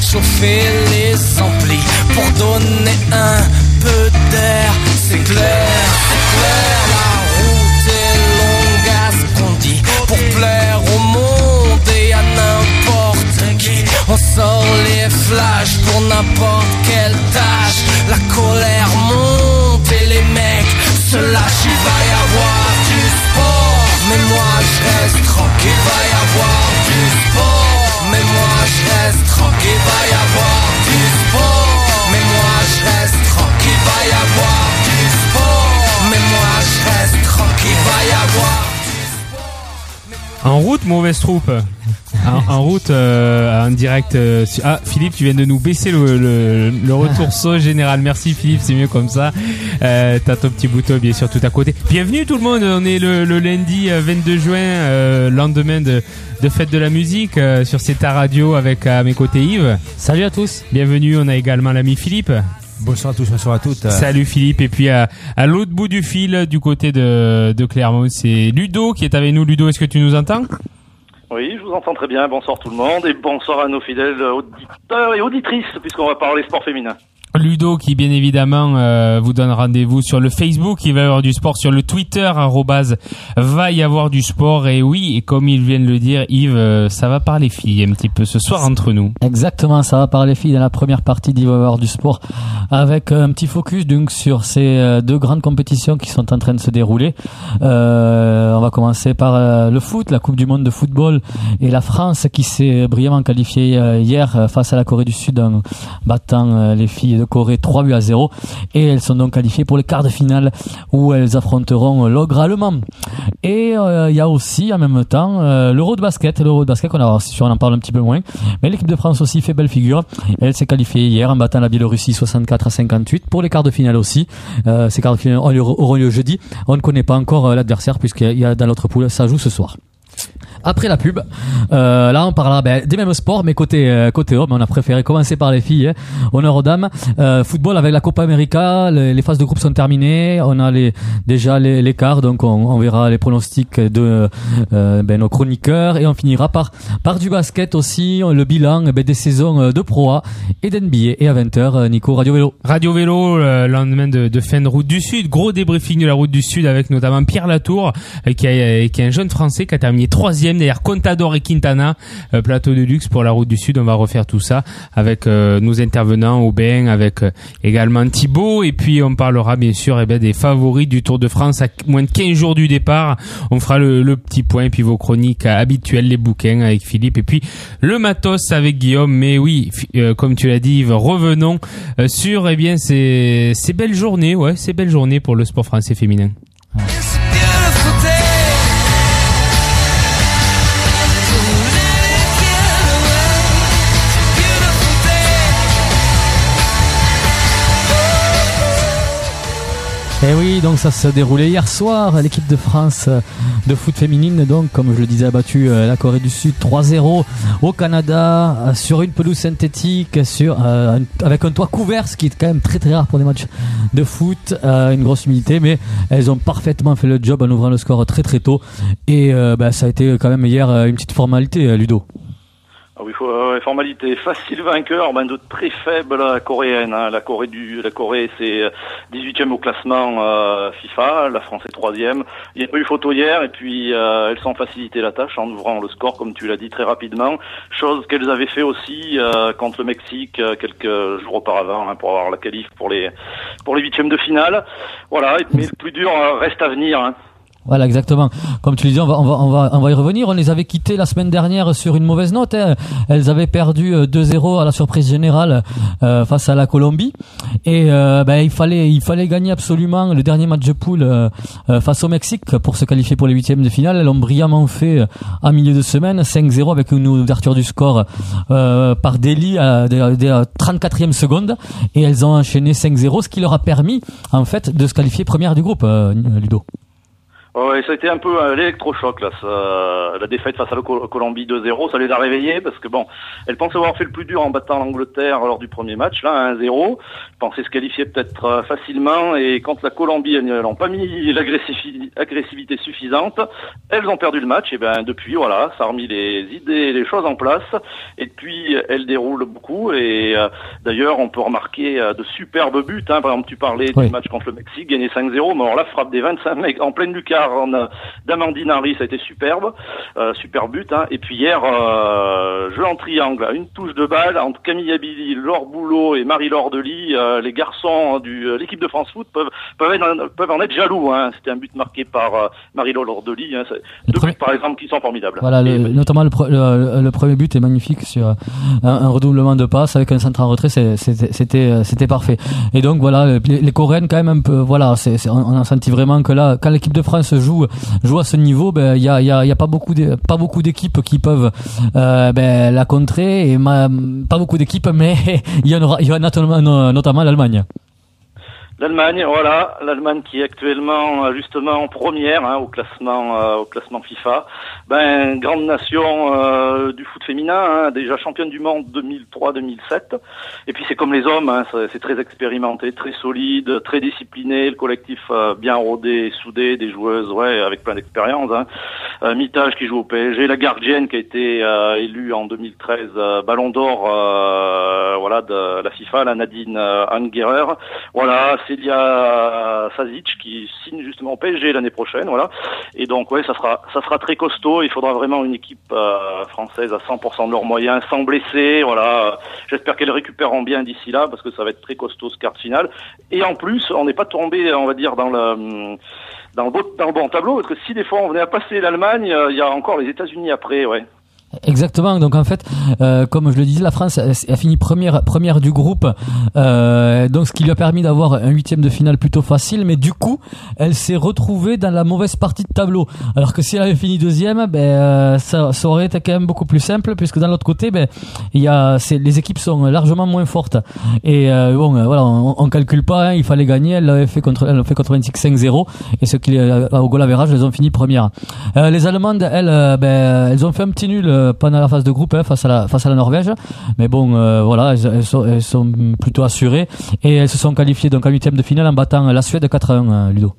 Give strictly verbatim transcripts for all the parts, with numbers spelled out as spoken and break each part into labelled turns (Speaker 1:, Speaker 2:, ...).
Speaker 1: chauffer les amplis pour donner un peu d'air. C'est clair, c'est clair, la route est longue à ce qu'on dit pour plaire au monde et à n'importe qui. On sort les flashs pour n'importe quelle tâche. La colère monte et les mecs se lâchent. Il va y avoir du sport, mais moi je reste tranquille. Va y avoir du sport, mais moi je reste tranquille. Va y avoir du sport, mais moi je reste tranquille. Va y avoir du sport, mais moi je reste tranquille. Va y avoir du sport.
Speaker 2: En route, mauvaise troupe. En, en route, euh, en direct. Euh, su- ah, Philippe, tu viens de nous baisser le, le, le retour saut général. Merci Philippe, c'est mieux comme ça. Euh, t'as ton petit bouton bien sûr tout à côté. Bienvenue tout le monde. On est le, le lundi vingt-deux juin, euh, lendemain de, de fête de la musique euh, sur C T A Radio avec à mes côtés Yves.
Speaker 3: Salut à tous.
Speaker 2: Bienvenue. On a également l'ami Philippe.
Speaker 4: Bonsoir à tous, bonsoir à toutes.
Speaker 2: Salut Philippe. Et puis à, à l'autre bout du fil, du côté de, de Clermont, c'est Ludo qui est avec nous. Ludo, est-ce que tu nous entends ?
Speaker 5: Oui, je vous entends très bien. Bonsoir tout le monde et bonsoir à nos fidèles auditeurs et auditrices puisqu'on va parler sport féminin.
Speaker 2: Ludo qui bien évidemment euh, vous donne rendez-vous sur le Facebook, il va y avoir du sport, sur le Twitter arrobase va y avoir du sport. Et oui, et comme ils viennent le dire Yves, euh, ça va parler filles un petit peu ce soir entre nous.
Speaker 3: Exactement, ça va parler filles dans la première partie d'Il va y avoir du sport avec un petit focus donc sur ces deux grandes compétitions qui sont en train de se dérouler. Euh, on va commencer par euh, le foot, la Coupe du monde de football et la France qui s'est brillamment qualifiée euh, hier face à la Corée du Sud en battant euh, les filles de Corée trois buts à zéro, et elles sont donc qualifiées pour les quarts de finale où elles affronteront l'ogre allemand. Et il euh, y a aussi en même temps euh, l'Euro de basket, l'Euro de basket on, a, on en parle un petit peu moins, mais l'équipe de France aussi fait belle figure. Elle s'est qualifiée hier en battant la Biélorussie soixante-quatre à cinquante-huit pour les quarts de finale aussi. Euh, ces quarts de finale auront lieu jeudi. On ne connaît pas encore euh, l'adversaire puisqu'il y a dans l'autre poule, ça joue ce soir. Après la pub, euh, là on parlera ben, des mêmes sports, mais côté euh, côté homme, on a préféré commencer par les filles. Hein. Honneur aux dames. Euh, football avec la Copa América, les, les phases de groupe sont terminées. On a les déjà les, les quarts, donc on, on verra les pronostics de euh, ben, nos chroniqueurs, et on finira par par du basket aussi, le bilan ben, des saisons de Pro A et d'N B A. Et à vingt heures, Nico, Radio Vélo.
Speaker 2: Radio Vélo, le lendemain de, de fin de route du Sud, gros débriefing de la route du Sud avec notamment Pierre Latour, euh, qui, a, qui est un jeune Français qui a terminé troisième derrière Contador et Quintana, euh, plateau de luxe pour la route du Sud. On va refaire tout ça avec euh, nos intervenants Aubin, avec euh, également Thibaut, et puis on parlera bien sûr eh ben, des favoris du Tour de France à moins de quinze jours du départ. On fera le, le petit point, et puis vos chroniques habituelles, les bouquins avec Philippe, et puis le matos avec Guillaume. Mais oui, euh, comme tu l'as dit Yves, revenons euh, sur eh bien ces, ces belles journées, ouais, ces belles journées pour le sport français féminin. Ouais.
Speaker 3: Et oui, donc ça se déroulait hier soir. L'équipe de France de foot féminine, donc comme je le disais, a battu la Corée du Sud trois zéro au Canada sur une pelouse synthétique, sur euh, avec un toit couvert, ce qui est quand même très très rare pour des matchs de foot. Euh, une grosse humidité, mais elles ont parfaitement fait le job en ouvrant le score très très tôt. Et euh, bah, ça a été quand même hier une petite formalité, Ludo.
Speaker 5: Ah oui, euh, formalité facile vainqueur, ben de très faible la coréenne. Hein. La Corée du, la Corée c'est dix-huitième au classement euh, FIFA, la France est troisième. Il n'y a pas eu photo hier, et puis euh, elles ont facilité la tâche en ouvrant le score, comme tu l'as dit, très rapidement. Chose qu'elles avaient fait aussi euh, contre le Mexique euh, quelques jours auparavant, hein, pour avoir la qualif pour les pour les huitièmes de finale. Voilà, mais le plus dur euh, reste à venir. Hein.
Speaker 3: Voilà, exactement. Comme tu le disais, on va, on va, on va, on va y revenir. On les avait quittées la semaine dernière sur une mauvaise note. Hein. Elles avaient perdu deux zéro à la surprise générale euh, face à la Colombie. Et euh, ben il fallait, il fallait gagner absolument le dernier match de poule euh, face au Mexique pour se qualifier pour les huitièmes de finale. Elles l'ont brillamment fait en milieu de semaine, cinq zéro avec une ouverture du score euh, par Deli à la trente-quatrième seconde. Et elles ont enchaîné cinq zéro, ce qui leur a permis en fait de se qualifier première du groupe, euh, Ludo.
Speaker 5: Ouais, ça a été un peu euh, l'électrochoc là. Ça, la défaite face à la Col- Colombie deux zéro, ça les a réveillés parce que bon, elles pensaient avoir fait le plus dur en battant l'Angleterre lors du premier match là, un zéro. Elles pensaient se qualifier peut-être euh, facilement et quand la Colombie elles n'ont pas mis l'agressivité suffisante, elles ont perdu le match. Et ben depuis voilà, ça a remis les idées, les choses en place. Et puis elles déroulent beaucoup et euh, d'ailleurs on peut remarquer euh, de superbes buts. Hein. Par exemple, tu parlais
Speaker 3: oui.
Speaker 5: du match contre le Mexique, gagné cinq zéro, mais alors là frappe des vingt-cinq mecs en pleine lucarne. d'Amandine Henry, ça a été superbe, euh, super but. Hein. Et puis hier, euh, jeu en triangle, une touche de balle entre Camille Abili, Laure Boulot et Marie-Laure Delis. Euh, les garçons de l'équipe de France Foot peuvent peuvent, être, peuvent en être jaloux. Hein. C'était un but marqué par euh, Marie-Laure Delis. Hein. Deux buts par exemple qui sont formidables.
Speaker 3: Voilà, le, notamment le, le, le premier but est magnifique sur un, un redoublement de passe avec un centre en retrait. C'est, c'était c'était c'était parfait. Et donc voilà, les, les Coréennes quand même un peu. Voilà, c'est, c'est, on a senti vraiment que là, quand l'équipe de France joue joue à ce niveau, ben il y a il y a il y a pas beaucoup de, pas beaucoup d'équipes qui peuvent euh, ben la contrer et ma, pas beaucoup d'équipes, mais il y en aura il y en a notamment, notamment l'Allemagne.
Speaker 5: L'Allemagne, voilà, l'Allemagne qui est actuellement justement en première hein, au classement euh, au classement FIFA. Ben grande nation euh, du foot féminin, hein, déjà championne du monde deux mille trois deux mille sept. Et puis c'est comme les hommes, hein, c'est, c'est très expérimenté, très solide, très discipliné, le collectif euh, bien rodé, soudé, des joueuses ouais avec plein d'expérience. Hein. Euh, Mitage qui joue au P S G, la gardienne qui a été euh, élue en deux mille treize euh, Ballon d'Or euh, voilà de la FIFA, la Nadine euh, Angerer. Voilà. Célia Sazic qui signe justement au P S G l'année prochaine, voilà. Et donc ouais, ça sera ça sera très costaud. Il faudra vraiment une équipe euh, française à cent pour cent de leurs moyens, sans blesser, voilà. J'espère qu'elles récupéreront bien d'ici là parce que ça va être très costaud ce quart de finale. Et en plus, on n'est pas tombé, on va dire dans le dans le bon dans le bon tableau parce que si des fois on venait à passer l'Allemagne, il y a encore les États-Unis après, ouais.
Speaker 3: Exactement. Donc en fait, euh, comme je le disais, la France a fini première première du groupe, euh, donc ce qui lui a permis d'avoir un huitième de finale plutôt facile. Mais du coup, elle s'est retrouvée dans la mauvaise partie de tableau. Alors que si elle avait fini deuxième, ben euh, ça, ça aurait été quand même beaucoup plus simple, puisque dans l'autre côté, ben il y a c'est, les équipes sont largement moins fortes. Et euh, bon, euh, voilà, on, on calcule pas. Hein, il fallait gagner. Elle l'avait fait contre, elle a fait quatre-vingt-six cinq zéro. Et ce qui au goal average, elles ont fini première. Euh, les Allemandes, elles, euh, ben elles ont fait un petit nul pendant la phase de groupe hein, face à la face à la Norvège, mais bon euh, voilà elles, elles, sont, elles sont plutôt assurées et elles se sont qualifiées donc en huitième de finale en battant la Suède quatre à un hein, Ludo.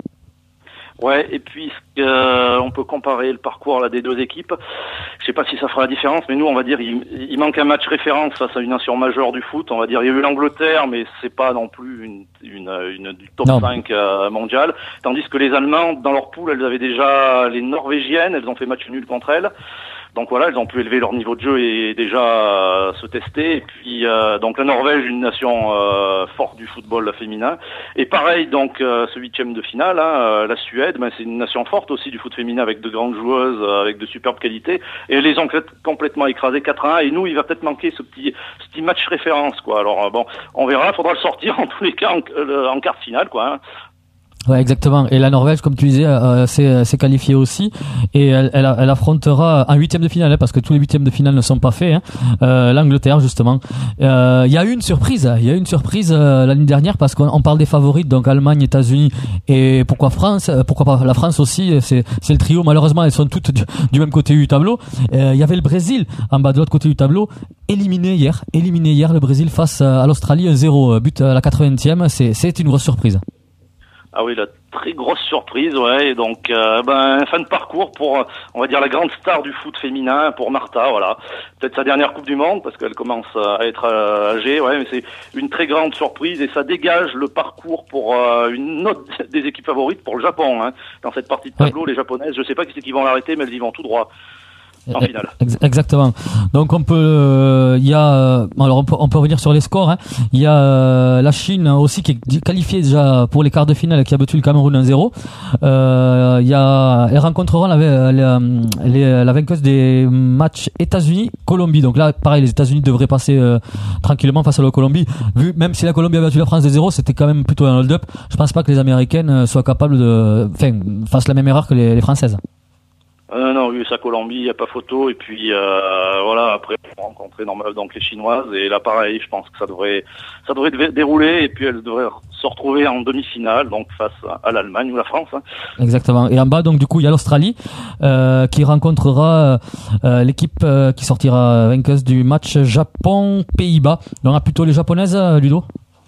Speaker 5: Ouais, et puis euh, on peut comparer le parcours là des deux équipes. Je sais pas si ça fera la différence, mais nous on va dire il, il manque un match référence face à une nation majeure du foot. On va dire il y a eu l'Angleterre, mais c'est pas non plus une une, une du top non. cinq euh, mondial. Tandis que les Allemands dans leur poule, elles avaient déjà les Norvégiennes, elles ont fait match nul contre elles. Donc voilà, elles ont pu élever leur niveau de jeu et déjà euh, se tester. Et puis euh, donc la Norvège, une nation euh, forte du football féminin. Et pareil donc euh, ce huitième de finale, hein, euh, la Suède, ben, c'est une nation forte aussi du foot féminin avec de grandes joueuses, euh, avec de superbes qualités. Et elles les ont complètement écrasées quatre à un. Et nous, il va peut-être manquer ce petit, ce petit match référence quoi. Alors euh, bon, on verra, il faudra le sortir en tous les cas en, euh, en quart de finale quoi. Hein.
Speaker 3: Ouais, exactement. Et la Norvège, comme tu disais, euh, s'est, s'est qualifiée aussi, et elle, elle, elle affrontera un huitième de finale, hein, parce que tous les huitièmes de finale ne sont pas faits. Hein, euh, L'Angleterre, justement. Il euh, y a eu une surprise. Il y a eu une surprise euh, l'année dernière, parce qu'on on parle des favorites, donc Allemagne, États-Unis, et pourquoi France, pourquoi pas la France aussi. C'est, c'est le trio. Malheureusement, elles sont toutes du, du même côté du tableau. Il euh, y avait le Brésil en bas de l'autre côté du tableau, éliminé hier, éliminé hier le Brésil face à l'Australie, un zéro, but à la quatre-vingtième. C'est, c'est une grosse surprise.
Speaker 5: Ah oui, la très grosse surprise, ouais. Et donc, euh, ben, fin de parcours pour, on va dire, la grande star du foot féminin, pour Martha, voilà. Peut-être sa dernière Coupe du Monde, parce qu'elle commence à être âgée, ouais. Mais c'est une très grande surprise et ça dégage le parcours pour euh, une autre des équipes favorites pour le Japon, hein. Dans cette partie de tableau, oui. Les Japonaises, je sais pas qui c'est qui vont l'arrêter, mais elles y vont tout droit. En finale.
Speaker 3: Exactement. Donc on peut, il euh, y a, alors on peut, on peut revenir sur les scores. Il hein. y a euh, la Chine aussi qui est qualifiée déjà pour les quarts de finale, qui a battu le Cameroun un zéro. Il euh, y a, elles rencontreront la, la, la, la vainqueuse des matchs États-Unis-Colombie. Donc là, pareil, les États-Unis devraient passer euh, tranquillement face à la Colombie. Vu, même si la Colombie a battu la France de zéro, c'était quand même plutôt un hold-up. Je pense pas que les Américaines soient capables de, enfin, fassent la même erreur que les, les Françaises.
Speaker 5: Euh, non, U S A Colombie, il n'y a pas photo. Et puis euh, voilà, après on rencontrer normal donc les Chinoises. Et là pareil, je pense que ça devrait ça devrait dérouler. Et puis elles devraient se retrouver en demi-finale, donc face à l'Allemagne ou la France. Hein.
Speaker 3: Exactement. Et en bas, donc du coup, il y a l'Australie euh, qui rencontrera euh, l'équipe euh, qui sortira vainqueuse du match Japon-Pays-Bas. Donc, on a plutôt les japonaises, Ludo.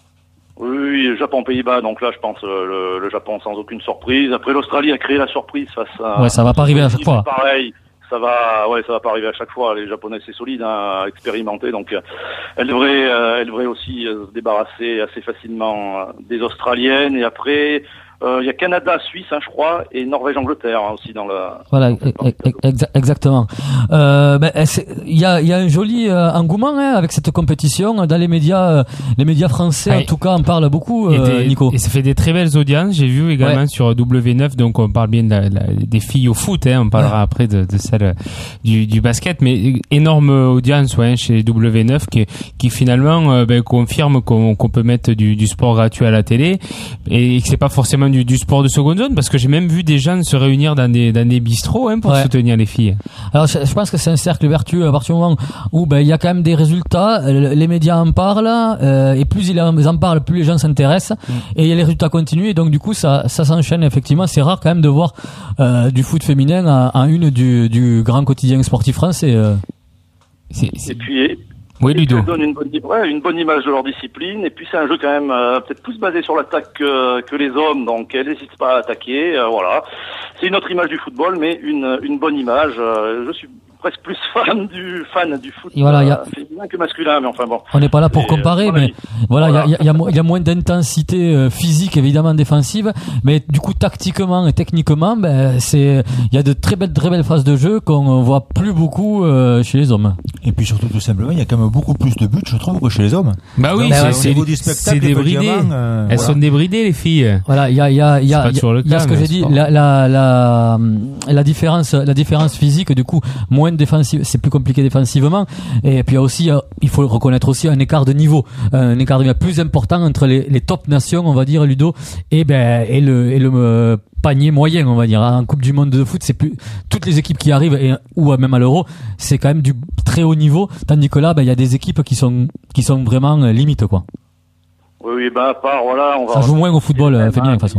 Speaker 5: Oui, Japon-Pays-Bas, donc là je pense euh, le, le Japon sans aucune surprise. Après l'Australie a créé la surprise face à...
Speaker 3: Ouais, ça va pas arriver à chaque fois.
Speaker 5: Pareil, ça va, ouais, ça va pas arriver à chaque fois. Les Japonais c'est solide, hein, expérimenté, donc euh, elle devrait, euh, elle devrait aussi euh, se débarrasser assez facilement euh, des Australiennes. Et après, il euh, y a Canada, Suisse, hein, je crois, et Norvège-Angleterre hein, aussi dans la.
Speaker 3: Voilà, ex- exactement. Euh, ben, il y a, il y a un joli euh, engouement hein, avec cette compétition dans les médias, euh, les médias français ouais. En tout cas en parlent beaucoup.
Speaker 2: Et,
Speaker 3: euh,
Speaker 2: des,
Speaker 3: Nico.
Speaker 2: Et ça fait des très belles audiences. J'ai vu également ouais. Sur W neuf, donc on parle bien de la, la, des filles au foot. Hein, on parlera ouais. Après de, de celle du, du basket, mais énorme audience ouais, chez W neuf qui, qui finalement euh, ben, confirme qu'on, qu'on peut mettre du, du sport gratuit à la télé et que c'est pas forcément Du, du sport de seconde zone, parce que j'ai même vu des jeunes se réunir dans des, dans des bistrots hein, pour ouais. soutenir les filles.
Speaker 3: Alors je, je pense que c'est un cercle vertueux à partir du moment où ben il y a quand même des résultats, les médias en parlent euh, et plus ils en parlent, plus les gens s'intéressent mmh. Et les résultats continuent et donc du coup ça ça s'enchaîne effectivement. C'est rare quand même de voir euh, du foot féminin en, en une du, du grand quotidien sportif français. Euh.
Speaker 5: C'est, c'est... Et puis
Speaker 2: Oui, Ludo.
Speaker 5: Ça donne une bonne, ouais, une bonne image de leur discipline. Et puis c'est un jeu quand même euh, peut-être plus basé sur l'attaque que, que les hommes, donc elles n'hésitent pas à attaquer. Euh, voilà, c'est une autre image du football, mais une, une bonne image. Euh, je suis presque plus fan du fan du foot
Speaker 3: voilà,
Speaker 5: euh,
Speaker 3: y a...
Speaker 5: féminin que masculin, mais enfin bon.
Speaker 3: On n'est pas là pour comparer, euh, mais voilà, il voilà. y, a, y, a, y a moins d'intensité euh, physique évidemment défensive, mais du coup tactiquement et techniquement, ben c'est il y a de très belles très belles phases de jeu qu'on voit plus beaucoup euh, chez les hommes.
Speaker 4: Et puis surtout tout simplement, il y a quand même beaucoup plus de buts, je trouve, que chez les hommes.
Speaker 2: Bah oui,
Speaker 4: donc,
Speaker 2: c'est,
Speaker 4: c'est,
Speaker 2: c'est, c'est débridé. Euh, Elles voilà. sont débridées les filles.
Speaker 3: Voilà, il y a il y a il y a, y a, y a ce que j'ai dit, la la la la différence la différence physique du coup moins défensive, c'est plus compliqué défensivement, et puis il y a aussi il faut reconnaître aussi un écart de niveau, un écart de niveau plus important entre les, les top nations on va dire Ludo et ben et le et le euh, panier moyen on va dire. En Coupe du Monde de foot c'est plus toutes les équipes qui arrivent et ou même à l'Euro c'est quand même du très haut niveau, tandis que là ben il y a des équipes qui sont qui sont vraiment euh, limites quoi.
Speaker 5: Oui oui bah à part voilà on va
Speaker 3: ça joue moins au football euh, féminin de toute façon.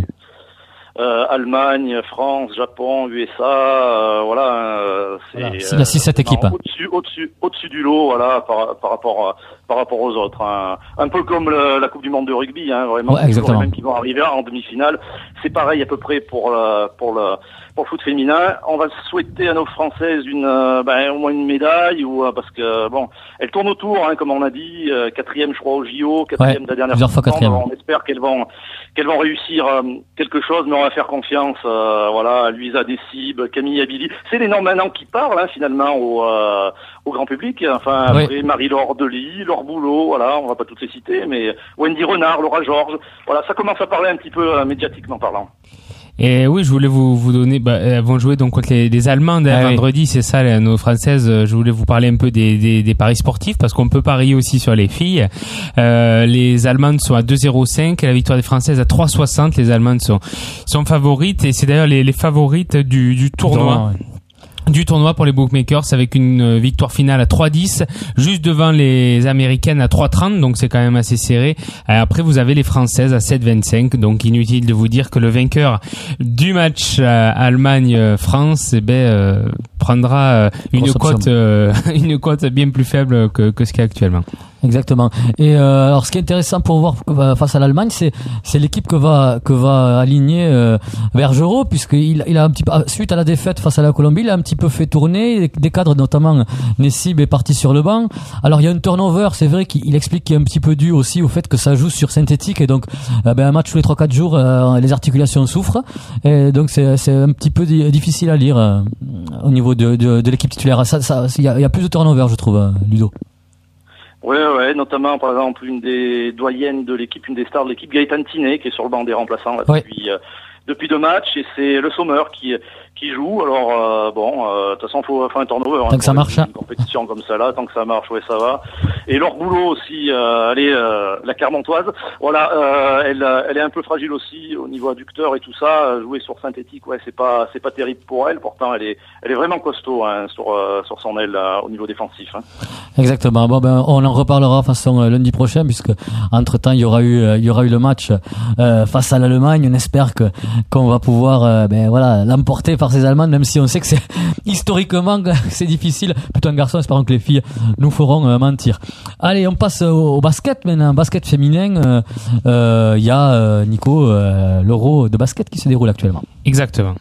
Speaker 5: Euh, Allemagne, France, Japon, U S A, euh, voilà, euh, c'est
Speaker 3: voilà. Il y a six sept équipes.
Speaker 5: Au-dessus, au-dessus, au-dessus du lot, voilà, par, par rapport, à, par rapport aux autres. Hein. Un peu comme le, la Coupe du Monde de rugby, hein, vraiment.
Speaker 3: Ouais, exactement.
Speaker 5: Les mêmes qui vont arriver en demi-finale. C'est pareil à peu près pour le, pour le, pour le foot féminin. On va souhaiter à nos Françaises une, euh, ben, au moins une médaille ou euh, parce que bon, elles tournent autour, hein, comme on a dit, euh, quatrième, je crois, au J O, quatrième
Speaker 3: ouais,
Speaker 5: de la dernière
Speaker 3: plusieurs fois quatrième.
Speaker 5: On espère qu'elles vont, qu'elles vont réussir euh, quelque chose, mais on va faire confiance, euh, voilà, à Luisa Dessib, Camille Abili. C'est les noms maintenant qui parlent, hein, finalement, au, euh, au grand public. Enfin,
Speaker 3: oui.
Speaker 5: Après Marie-Laure Delis, Laure Boulot, voilà, on va pas toutes les citer, mais Wendy Renard, Laura Georges, voilà, ça commence à parler un petit peu euh, médiatiquement parlant.
Speaker 2: Et oui, je voulais vous vous donner. Bah, elles vont jouer donc contre les, les Allemandes ah, vendredi, oui. C'est ça, les, nos Françaises. Je voulais vous parler un peu des, des, des paris sportifs parce qu'on peut parier aussi sur les filles. Euh, les Allemandes sont à deux virgule zéro cinq, la victoire des Françaises à trois virgule soixante. Les Allemandes sont sont favorites et c'est d'ailleurs les, les favorites du, du tournoi. Non, ouais. Du tournoi pour les bookmakers avec une victoire finale à trois dix, juste devant les Américaines à trois trente, donc c'est quand même assez serré. Après vous avez les Françaises à sept vingt-cinq, donc inutile de vous dire que le vainqueur du match euh, Allemagne-France eh ben, euh, prendra euh, une cote euh, une cote bien plus faible que, que ce qu'il y a actuellement.
Speaker 3: Exactement. Et euh, alors, ce qui est intéressant pour voir euh, face à l'Allemagne, c'est c'est l'équipe que va que va aligner euh, Bergerot, puisqu'il il a un petit peu suite à la défaite face à la Colombie, il a un petit peu fait tourner des cadres, notamment Nessib est parti sur le banc. Alors il y a un turnover, c'est vrai qu'il explique qu'il est un petit peu dû aussi au fait que ça joue sur synthétique et donc euh, ben un match tous les trois quatre jours, euh, les articulations souffrent et donc c'est c'est un petit peu di- difficile à lire euh, au niveau de de, de l'équipe titulaire. Ça ça il y a, y a plus de turnover, je trouve, euh, Ludo.
Speaker 5: Ouais, ouais, notamment par exemple une des doyennes de l'équipe, une des stars de l'équipe, Gaëtan Tinet, qui est sur le banc des remplaçants là,
Speaker 3: ouais.
Speaker 5: depuis euh, depuis deux matchs, et c'est le Sommer qui qui jouent. Alors euh, bon, euh, de toute façon, faut faire un turnover.
Speaker 3: Tant
Speaker 5: hein,
Speaker 3: que ça marche.
Speaker 5: Une compétition comme ça là, tant que ça marche, ouais, ça va. Et leur boulot aussi, euh, elle est euh, la Clermontoise. Voilà, euh, elle, elle est un peu fragile aussi au niveau adducteur et tout ça. Jouer sur synthétique, ouais, c'est pas, c'est pas terrible pour elle. Pourtant, elle est, elle est vraiment costaud hein, sur, euh, sur son aile euh, au niveau défensif. Hein.
Speaker 3: Exactement. Bon ben, on en reparlera façon euh, lundi prochain, puisque entre temps il y aura eu, euh, il y aura eu le match euh, face à l'Allemagne. On espère que qu'on va pouvoir, euh, ben voilà, l'emporter par ces Allemandes, même si on sait que c'est historiquement c'est difficile. Plutôt un garçon, espérons que les filles nous feront euh, mentir. Allez, on passe au, au basket maintenant. Basket féminin. Il euh, euh, y a euh, Nico, euh, l'Euro de basket qui se déroule actuellement.
Speaker 2: Exactement.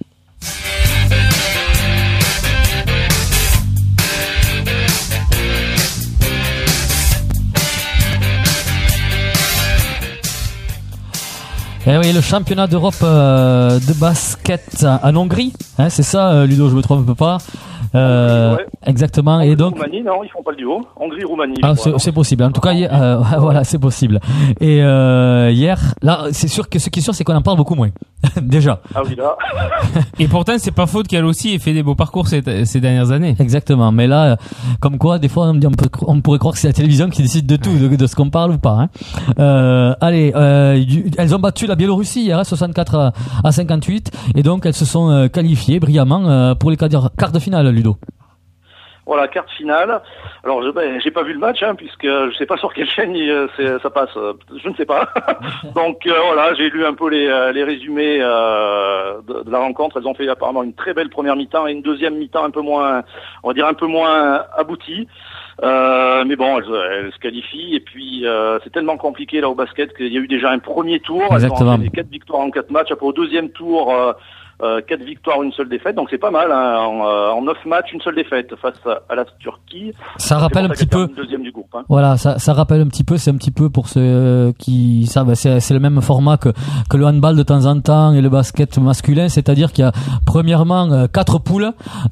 Speaker 3: Eh oui, le championnat d'Europe euh, de basket en Hongrie, hein, c'est ça, euh, Ludo, je me trompe pas. Euh,
Speaker 5: ouais.
Speaker 3: Exactement.
Speaker 5: Hongrie,
Speaker 3: Et donc,
Speaker 5: Roumanie, non, ils font pas le duo. Hongrie, Roumanie.
Speaker 3: ah,
Speaker 5: je
Speaker 3: c'est,
Speaker 5: crois,
Speaker 3: c'est possible. En tout cas, hier, euh, voilà, c'est possible. Et euh, hier, là, c'est sûr que ce qui est sûr, c'est qu'on en parle beaucoup moins. Déjà.
Speaker 5: Ah oui, là.
Speaker 2: Et pourtant, c'est pas faute qu'elle aussi ait fait des beaux parcours ces, ces dernières années.
Speaker 3: Exactement. Mais là, euh, comme quoi, des fois, on, dit, on, peut, on pourrait croire que c'est la télévision qui décide de tout, de, de ce qu'on parle ou pas. Hein. Euh, allez, euh, elles ont battu la Biélorussie hier, hein, soixante-quatre à cinquante-huit, et donc elles se sont euh, qualifiées brillamment euh, pour les quarts de finale, Ludo.
Speaker 5: Voilà, carte finale. Alors, je, ben, j'ai pas vu le match, hein, puisque je sais pas sur quelle chaîne il, c'est, ça passe. Je ne sais pas. Donc euh, voilà, j'ai lu un peu les, les résumés euh, de, de la rencontre. Elles ont fait apparemment une très belle première mi-temps et une deuxième mi-temps un peu moins, on va dire un peu moins aboutie. Euh, mais bon, elles, elles se qualifient. Et puis euh, c'est tellement compliqué là au basket qu'il y a eu déjà un premier tour.
Speaker 3: Exactement.
Speaker 5: Elles ont fait quatre victoires en quatre matchs. Après au deuxième tour. Euh, Euh, quatre victoires, une seule défaite, donc c'est pas mal. Hein. En, euh, en neuf matchs, une seule défaite face à la Turquie.
Speaker 3: Ça rappelle un petit peu.
Speaker 5: Deuxième du groupe. Hein.
Speaker 3: Voilà, ça, ça rappelle un petit peu. C'est un petit peu pour ceux qui savent. C'est, c'est le même format que que le handball de temps en temps et le basket masculin, c'est-à-dire qu'il y a premièrement euh, quatre poules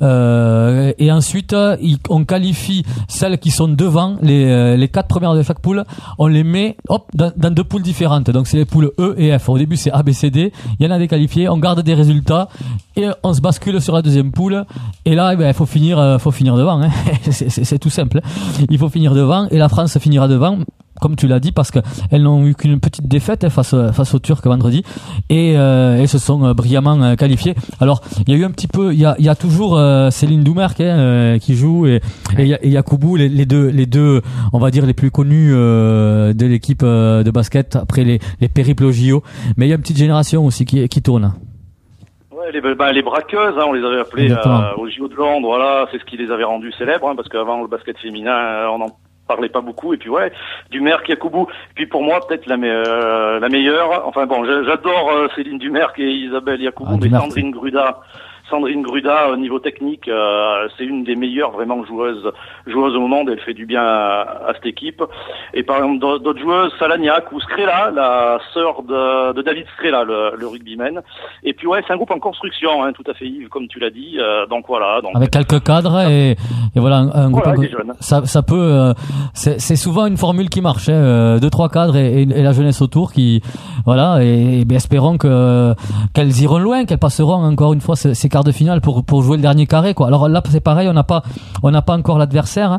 Speaker 3: euh, et ensuite il, on qualifie celles qui sont devant les euh, les quatre premières de chaque poule. On les met hop dans, dans deux poules différentes. Donc c'est les poules E et F. Au début c'est A, B, C, D. Il y en a des qualifiés. On garde des résultats. Et on se bascule sur la deuxième poule. Et là, il eh ben, faut finir, euh, faut finir devant. Hein. c'est, c'est, c'est tout simple. Il faut finir devant. Et la France finira devant, comme tu l'as dit, parce qu'elles n'ont eu qu'une petite défaite hein, face, face aux Turcs vendredi. Et euh, elles se sont euh, brillamment euh, qualifiées. Alors, il y a eu un petit peu, il y a, il y a toujours euh, Céline Doumerc hein, euh, qui joue et et, et Yacoubou, les, les deux, les deux, on va dire les plus connus euh, de l'équipe euh, de basket après les, les périples au J O. Mais il y a une petite génération aussi qui, qui tourne.
Speaker 5: Les, bah, les braqueuses, hein, on les avait appelées euh, au J O de Londres, voilà, c'est ce qui les avait rendues célèbres, hein, parce qu'avant le basket féminin, euh, on n'en parlait pas beaucoup, et puis ouais, Doumerc, Yacoubou, puis pour moi peut-être la, me- euh, la meilleure, enfin bon, j'adore euh, Céline Doumerc et Isabelle Yacoubou, ah, mais Doumerc. Sandrine Gruda, Sandrine Gruda, au niveau technique, euh, c'est une des meilleures vraiment joueuses joueuses au monde. Elle fait du bien à, à cette équipe. Et par exemple, d'autres joueuses, Salagnac ou Scrella, la sœur de, de David Scrella, le, le rugbyman. Et puis ouais, c'est un groupe en construction, hein, tout à fait, Yves, comme tu l'as dit. Euh, donc voilà. Donc,
Speaker 3: avec quelques cadres et, et voilà un, un groupe.
Speaker 5: Voilà,
Speaker 3: en, ça, ça peut. Euh, c'est, c'est souvent une formule qui marche. Hein, euh, deux, trois cadres et, et, et la jeunesse autour qui, voilà. Et, et bien, espérons que qu'elles iront loin, qu'elles passeront encore une fois ces, ces quarts de finale pour pour jouer le dernier carré, quoi. Alors là, c'est pareil, on n'a pas on n'a pas encore l'adversaire. Hein.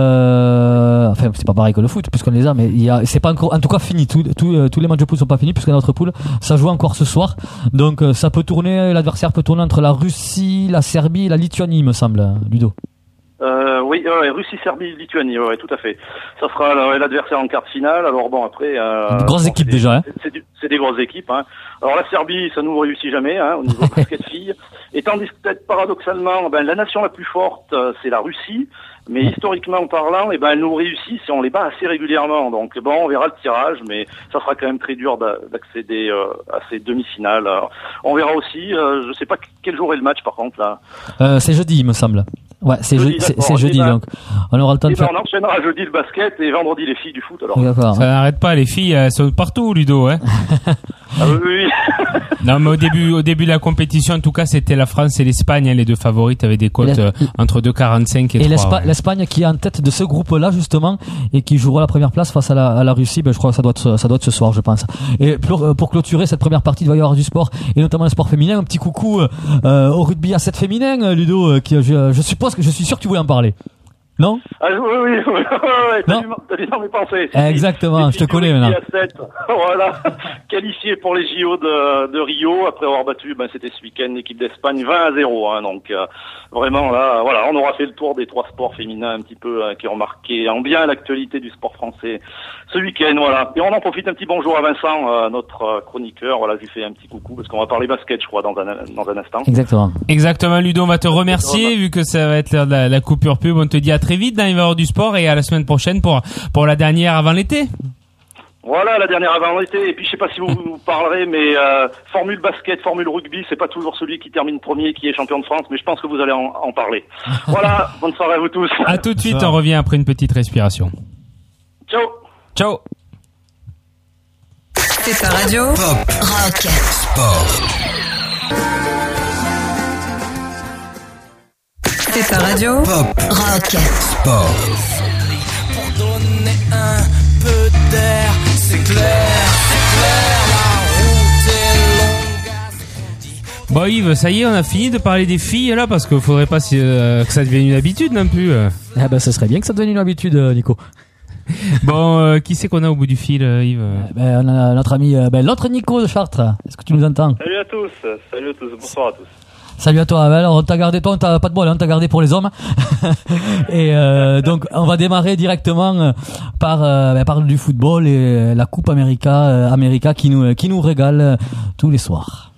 Speaker 3: Euh, enfin, c'est pas pareil que le foot puisqu'on les a, mais il y a c'est pas encore en tout cas fini. Tous tous tous les matchs de poule sont pas finis puisque notre poule ça joue encore ce soir. Donc ça peut tourner, l'adversaire peut tourner entre la Russie, la Serbie, et la Lituanie, il me semble, Ludo.
Speaker 5: Euh, oui, euh, Russie, Serbie, Lituanie, ouais, tout à fait. Ça sera euh, l'adversaire en quart de finale. Alors bon, après, euh,
Speaker 3: une grosse
Speaker 5: bon,
Speaker 3: équipe
Speaker 5: c'est,
Speaker 3: déjà. Hein.
Speaker 5: C'est, c'est, c'est des grosses équipes. Hein. Alors la Serbie, ça nous réussit jamais hein, au niveau basket filles. Et tandis que peut-être paradoxalement, ben la nation la plus forte, euh, c'est la Russie. Mais historiquement parlant, eh ben elles nous réussissent et on les bat assez régulièrement. Donc bon, on verra le tirage, mais ça sera quand même très dur d'accéder euh, à ces demi-finales. Alors, on verra aussi. Euh, je sais pas quel jour est le match par contre là.
Speaker 3: Euh, c'est jeudi, il me semble. Ouais, c'est jeudi, c'est, c'est jeudi, ben, donc on aura le temps de
Speaker 5: ben
Speaker 3: faire.
Speaker 5: On enchaînera jeudi le basket et vendredi les filles du foot. Alors.
Speaker 3: D'accord.
Speaker 2: Ça n'arrête pas, les filles elles sont partout, Ludo. Hein.
Speaker 5: Ah oui, oui.
Speaker 2: Non, mais au début, au début de la compétition, en tout cas, c'était la France et l'Espagne, hein, les deux favorites avec des cotes euh, entre deux virgule quarante-cinq et,
Speaker 3: et
Speaker 2: trois.
Speaker 3: l'Espa-
Speaker 2: Ouais.
Speaker 3: l'Espagne qui est en tête de ce groupe-là justement et qui jouera la première place face à la, à la Russie, ben je crois que ça doit être, ça doit être ce soir, je pense. Et pour, pour clôturer cette première partie, il va y avoir du sport et notamment le sport féminin. Un petit coucou euh, au rugby à sept féminin, Ludo, qui je, je suppose que je suis sûr que tu voulais en parler. Non?
Speaker 5: Ah, oui, oui, oui, oui, oui, t'as
Speaker 3: Non.
Speaker 5: dû- t'as dû dans mes pensées.
Speaker 3: Exactement,
Speaker 5: Les
Speaker 3: je te
Speaker 5: filles
Speaker 3: connais
Speaker 5: du
Speaker 3: maintenant.
Speaker 5: rugby à sept, voilà, qualifiées pour les J O de, de Rio, après avoir battu, ben, c'était ce week-end, l'équipe d'Espagne, vingt à zéro, hein, donc, euh, vraiment, là, voilà, on aura fait le tour des trois sports féminins un petit peu, hein, qui ont marqué en bien l'actualité du sport français ce week-end, voilà. Et on en profite, un petit bonjour à Vincent, euh, notre euh, chroniqueur, voilà, je lui fais un petit coucou, parce qu'on va parler basket, je crois, dans un, dans un instant.
Speaker 3: Exactement.
Speaker 2: Exactement, Ludo, on va te remercier, vu que ça va être l'heure de la, la coupure pub. On te dit à très vite dans les valeurs du sport et à la semaine prochaine pour, pour la dernière avant l'été.
Speaker 5: Voilà, la dernière avant l'été. Et puis, je sais pas si vous vous parlerez, mais euh, formule basket, formule rugby, c'est pas toujours celui qui termine premier qui est champion de France, mais je pense que vous allez en, en parler. Voilà, bonne soirée à vous tous.
Speaker 2: À tout de suite, on revient après une petite respiration.
Speaker 5: Ciao.
Speaker 2: Ciao.
Speaker 6: C'est ta radio.
Speaker 1: Pop,
Speaker 6: Rock.
Speaker 1: sport,
Speaker 6: C'est ta radio.
Speaker 1: pop,
Speaker 6: Rock.
Speaker 1: sport.
Speaker 7: Pour donner un peu d'air, c'est clair, c'est clair, la route est longue à ce qu'on dit.
Speaker 2: Bon Yves, ça y est, on a fini de parler des filles là, parce qu'il faudrait pas euh, que ça devienne une habitude non plus. euh.
Speaker 3: Eh ben, ce serait bien que ça devienne une habitude, euh, Nico.
Speaker 2: Bon, euh, qui c'est qu'on a au bout du fil, euh, Yves?
Speaker 3: Eh ben, on a notre ami, euh, ben, l'autre Nico de Chartres. Est-ce que tu nous entends?
Speaker 5: Salut à tous. Salut à tous. Bonsoir à tous.
Speaker 3: Salut à toi. Ben alors, on t'a gardé, toi, on t'a pas de bol, hein, on t'a gardé pour les hommes. Et euh, donc, on va démarrer directement euh, par euh, ben, par du football et euh, la Coupe América, euh, América qui nous qui nous régale euh, tous les soirs.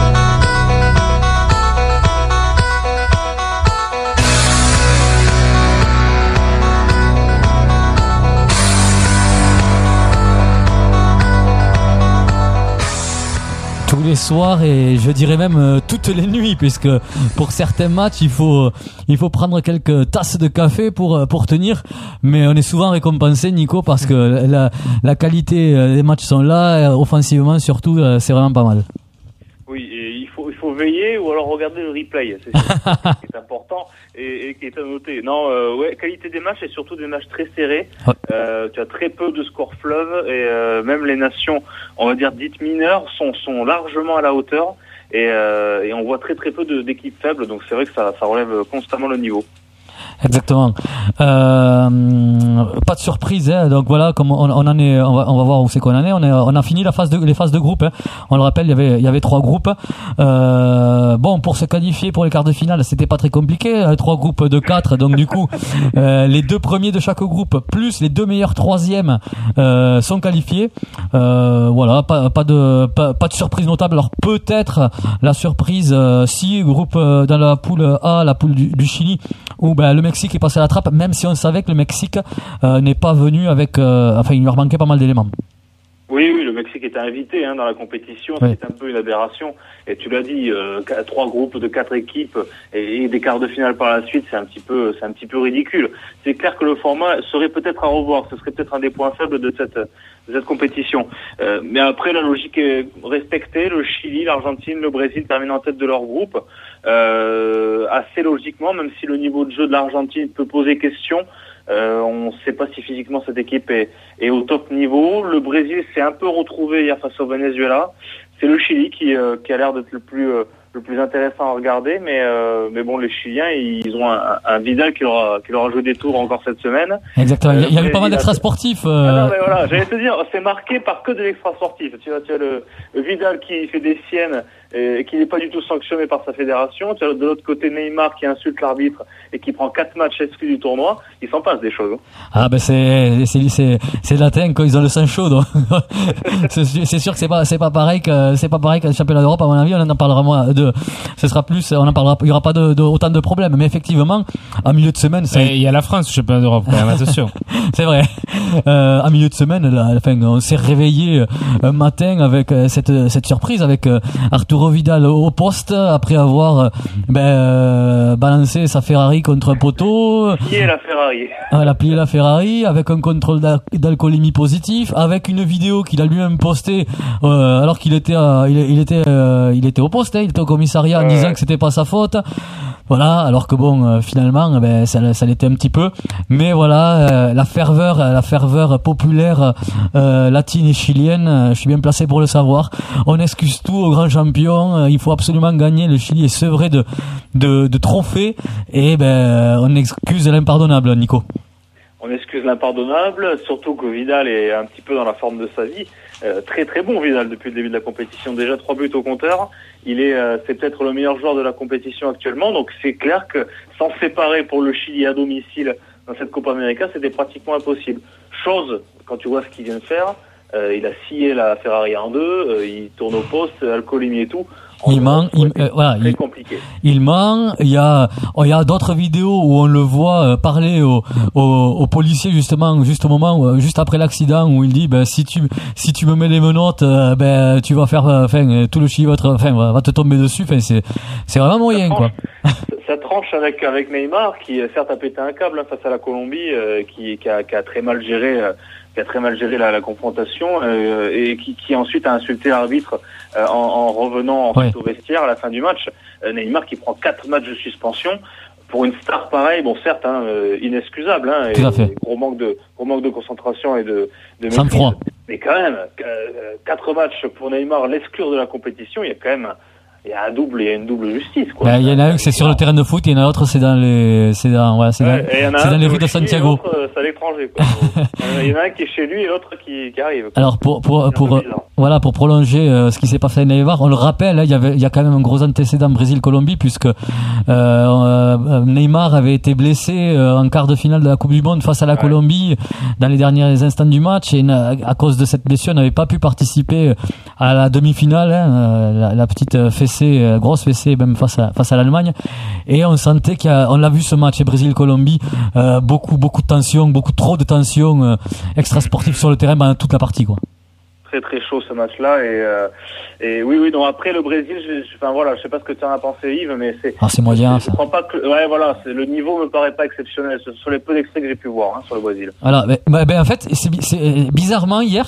Speaker 3: Tous les soirs et je dirais même euh, toutes les nuits, puisque pour certains matchs il faut il faut prendre quelques tasses de café pour euh, pour tenir, mais on est souvent récompensé, Nico, parce que la la qualité euh, des matchs sont là, euh, offensivement surtout, euh, c'est vraiment pas mal.
Speaker 8: Oui, et il faut il faut veiller ou alors regarder le replay, c'est ça qui est important et, et qui est à noter. Non, euh, ouais, qualité des matchs et surtout des matchs très serrés.
Speaker 3: Ouais.
Speaker 8: Euh, tu as très peu de scores fleuves et euh, même les nations, on va dire dites mineures, sont sont largement à la hauteur et euh, et on voit très très peu de, d'équipes faibles. Donc c'est vrai que ça ça relève constamment le niveau.
Speaker 3: Exactement. Euh, pas de surprise, hein. Donc voilà, comme on, on en est, on va, on va voir où c'est qu'on en est. On est, on a fini la phase de, les phases de groupe. Hein. On le rappelle, il y avait, il y avait trois groupes. Euh, bon, pour se qualifier pour les quarts de finale, c'était pas très compliqué. Trois groupes de quatre, donc du coup, euh, les deux premiers de chaque groupe plus les deux meilleurs troisièmes euh, sont qualifiés. Euh, voilà, pas, pas de, pas, pas de surprise notable. Alors peut-être la surprise euh, si groupe euh, dans la poule A, la poule du, du Chili, où ben le Mexique est passé à la trappe, même si on savait que le Mexique euh, n'est pas venu avec, euh, enfin, il leur manquait pas mal d'éléments.
Speaker 8: Oui, oui, le Mexique était invité hein, dans la compétition,
Speaker 3: Oui.
Speaker 8: c'est un peu une aberration. Et tu l'as dit, euh, qu- trois groupes de quatre équipes et, et des quarts de finale par la suite, c'est un petit peu, c'est un petit peu ridicule. C'est clair que le format serait peut-être à revoir, ce serait peut-être un des points faibles de cette, de cette compétition. Euh, mais après, la logique est respectée. Le Chili, l'Argentine, le Brésil terminent en tête de leur groupe, euh, assez logiquement, même si le niveau de jeu de l'Argentine peut poser question. Euh, on ne sait pas si physiquement cette équipe est, est au top niveau. Le Brésil s'est un peu retrouvé hier face au Venezuela. C'est le Chili qui, euh, qui a l'air d'être le plus euh, le plus intéressant à regarder, mais euh, mais bon, les Chiliens, ils ont un, un Vidal qui leur a, qui leur a joué des tours encore cette semaine.
Speaker 3: Exactement.
Speaker 8: Euh,
Speaker 3: il y a eu pas mal
Speaker 8: Brésil
Speaker 3: d'extra
Speaker 8: a-
Speaker 3: sportifs.
Speaker 8: Ah
Speaker 3: Euh...
Speaker 8: non, mais voilà, j'allais te dire, c'est marqué par que de l'extra sportif. Tu vois, tu as le, le Vidal qui fait des siennes et qui n'est pas du tout sanctionné par sa fédération. Tu as de l'autre côté Neymar qui insulte l'arbitre et qui prend quatre matchs exclus du tournoi. Il s'en passe des choses. hein.
Speaker 3: Ah ben c'est c'est c'est c'est latin quand ils ont le sang chaud. Donc c'est sûr- c'est sûr que c'est pas c'est pas pareil que c'est pas pareil que le championnat d'Europe, à mon avis. On en parlera moins de euh, ce sera plus, on en parlera, il y aura pas de, de autant de problèmes. Mais effectivement, en milieu de semaine, ça...
Speaker 2: il y a la France, champion d'Europe, quand même, attention.
Speaker 3: C'est vrai. Euh, en milieu de semaine, là, enfin, on s'est réveillé un matin avec cette cette surprise, avec Arturo Vidal au poste après avoir ben, euh, balancé sa Ferrari contre un poteau.
Speaker 8: Plié la Ferrari.
Speaker 3: Elle a plié la Ferrari avec un contrôle d'al- d'alcoolémie positif, avec une vidéo qu'il a lui-même postée euh, alors qu'il était euh, il, il était euh, il était au poste, hein, il était au commissariat en
Speaker 8: ouais.
Speaker 3: disant que c'était pas sa faute. Voilà, alors que bon, euh, finalement, ben ça, ça l'était un petit peu. Mais voilà, euh, la ferveur, la ferveur populaire euh, latine et chilienne, euh, je suis bien placé pour le savoir. On excuse tout aux grands champions. Euh, il faut absolument gagner. Le Chili est sevré de de, de trophées et ben on excuse l'impardonnable, Nico.
Speaker 8: On excuse l'impardonnable, surtout que Vidal est un petit peu dans la forme de sa vie. Euh, très très bon Vidal depuis le début de la compétition. Déjà trois buts au compteur. Il est, euh, c'est peut-être le meilleur joueur de la compétition actuellement. Donc c'est clair que s'en séparer pour le Chili à domicile dans cette Copa América, c'était pratiquement impossible. Chose, quand tu vois ce qu'il vient de faire, euh, il a scié la Ferrari en deux, euh, il tourne au poste, alcoolémie et tout.
Speaker 3: Il ment, il, euh, voilà,
Speaker 8: très
Speaker 3: il,
Speaker 8: compliqué.
Speaker 3: il ment. Il y a, oh, il y a d'autres vidéos où on le voit euh, parler aux au, au policiers justement, juste au moment, où, juste après l'accident, où il dit, ben si tu, si tu me mets les menottes, euh, ben tu vas faire, enfin euh, tout le Chili va te, enfin va, va te tomber dessus. Enfin c'est, c'est vraiment moyen
Speaker 8: ça
Speaker 3: quoi.
Speaker 8: Tranche, ça tranche avec avec Neymar qui certes a pété un câble hein, face à la Colombie, euh, qui, qui a, qui a très mal géré. Euh, qui a très mal géré la, la confrontation euh, et qui, qui ensuite a insulté l'arbitre euh, en, en revenant en
Speaker 3: ouais.
Speaker 8: au vestiaire à la fin du match. Euh, Neymar qui prend quatre matchs de suspension pour une star pareille, bon certes hein, euh, inexcusable, hein,
Speaker 3: Tout
Speaker 8: et,
Speaker 3: à fait.
Speaker 8: et gros manque de gros manque de concentration et de, de
Speaker 3: Sans
Speaker 8: maîtrise.
Speaker 3: froid.
Speaker 8: Mais quand même, euh, quatre matchs pour Neymar, l'exclure de la compétition, il y a quand même il y a un double, il y a une double justice quoi.
Speaker 3: Ben, il y en a un c'est sur le terrain de foot, il y en a un autre c'est dans les, c'est dans, ouais, c'est
Speaker 8: Ouais,
Speaker 3: dans, c'est dans les rues de Santiago.
Speaker 8: C'est à l'étranger. Quoi. Il y en a un qui est chez lui et l'autre qui, qui arrive. Quoi.
Speaker 3: Alors pour pour pour, pour voilà pour prolonger euh, ce qui s'est passé à Neymar, on le rappelle, hein, il y avait il y a quand même un gros antécédent Brésil-Colombie puisque euh, euh, Neymar avait été blessé euh, en quart de finale de la Coupe du Monde face à la ouais. Colombie dans les derniers instants du match et à cause de cette blessure n'avait pas pu participer à la demi-finale, hein, la, la petite fessée, grosse fessée même face à face à l'Allemagne et on sentait qu'on l'a vu ce match Brésil-Colombie, euh, beaucoup beaucoup de tension, beaucoup trop de tension euh, extra sportive sur le terrain pendant toute la partie quoi.
Speaker 8: Très très chaud ce match-là et euh, et oui oui donc après le Brésil, je, je, enfin voilà, je sais pas ce que tu en as pensé Yves, mais c'est
Speaker 3: ah c'est moyen
Speaker 8: je,
Speaker 3: ça.
Speaker 8: Je crois pas que ouais voilà, c'est, le niveau me paraît pas exceptionnel sur les peu d'extraits que j'ai pu voir hein, sur le Brésil.
Speaker 3: Voilà, ben, ben en fait c'est, c'est bizarrement hier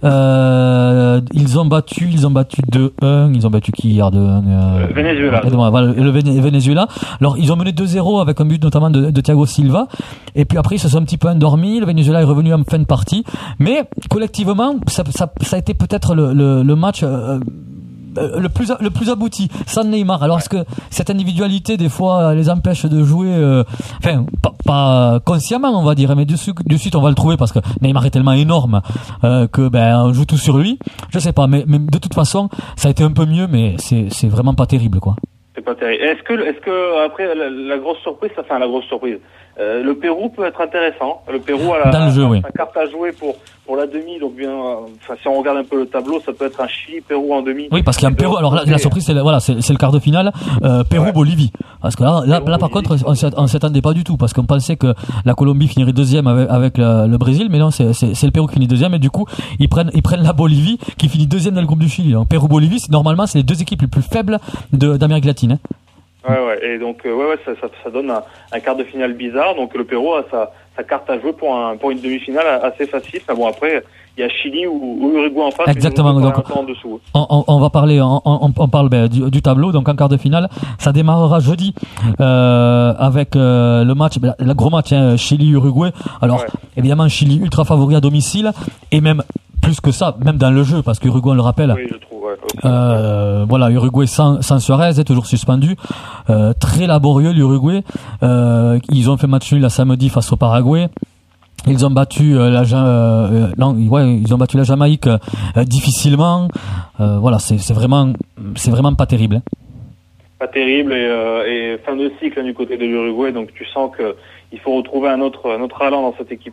Speaker 3: euh, ils ont battu ils ont battu deux un, ils ont battu qui hier deux un euh,
Speaker 8: le Venezuela.
Speaker 3: Voilà, le Venezuela. Alors ils ont mené deux zéro avec un but notamment de, de Thiago Silva et puis après ils se sont un petit peu endormis, le Venezuela est revenu en fin de partie, mais collectivement ça ça, ça a été peut-être le le, le match euh, le plus le plus abouti sans Neymar. Alors est-ce que cette individualité des fois les empêche de jouer euh, enfin pas, pas consciemment on va dire, mais de suite, de suite on va le trouver parce que Neymar est tellement énorme euh, que ben on joue tout sur lui. Je sais pas, mais, mais de toute façon ça a été un peu mieux, mais c'est c'est vraiment pas terrible quoi.
Speaker 8: C'est pas terrible. Est-ce que est-ce que après la, la grosse surprise, ça fait la grosse surprise. Euh, le Pérou peut être intéressant. Le Pérou a la,
Speaker 3: Dans le jeu,
Speaker 8: a,
Speaker 3: oui.
Speaker 8: sa carte à jouer pour pour la demi. Donc bien, enfin si on regarde un peu le tableau, ça peut être un Chili-Pérou en demi.
Speaker 3: Oui, parce qu'il y a un Pérou. Alors la, la surprise, c'est le, voilà, c'est, c'est le quart de finale euh, Pérou-Bolivie. Parce que là, là, là par contre, on, on s'attendait pas du tout parce qu'on pensait que la Colombie finirait deuxième avec, avec le, le Brésil, mais non, c'est, c'est, c'est le Pérou qui finit deuxième et du coup ils prennent ils prennent la Bolivie qui finit deuxième dans le groupe du Chili. Donc Pérou-Bolivie, c'est, normalement, c'est les deux équipes les plus faibles de, d'Amérique latine. Hein.
Speaker 8: Ouais, ouais, et donc, euh, ouais, ouais, ça, ça, ça donne un, un quart de finale bizarre. Donc, le Pérou a sa, sa carte à jouer pour un, pour une demi-finale assez facile. Enfin, bon, après, il y a Chili ou, ou Uruguay en face.
Speaker 3: Exactement. Donc,
Speaker 8: en dessous. On,
Speaker 3: on, on va parler, on, on, on parle ben, du, du tableau. Donc, en quart de finale, ça démarrera jeudi euh, avec euh, le match, ben, le gros match, hein, Chili-Uruguay. Alors, ouais. Évidemment, Chili ultra favori à domicile et même plus que ça, même dans le jeu, parce qu'Uruguay, on le rappelle.
Speaker 8: Oui, je trouve. Ouais,
Speaker 3: euh, voilà, Uruguay sans, sans Suarez est toujours suspendu. Euh, très laborieux l'Uruguay. Euh, ils ont fait match nul la samedi face au Paraguay. Ils ont battu euh, la euh, non, ouais, ils ont battu la Jamaïque euh, difficilement. Euh, voilà, c'est, c'est vraiment, c'est vraiment pas terrible. Hein.
Speaker 8: Pas terrible et, euh, et fin de cycle hein, du côté de l'Uruguay. Donc tu sens que il faut retrouver un autre, un autre allant dans cette équipe-là.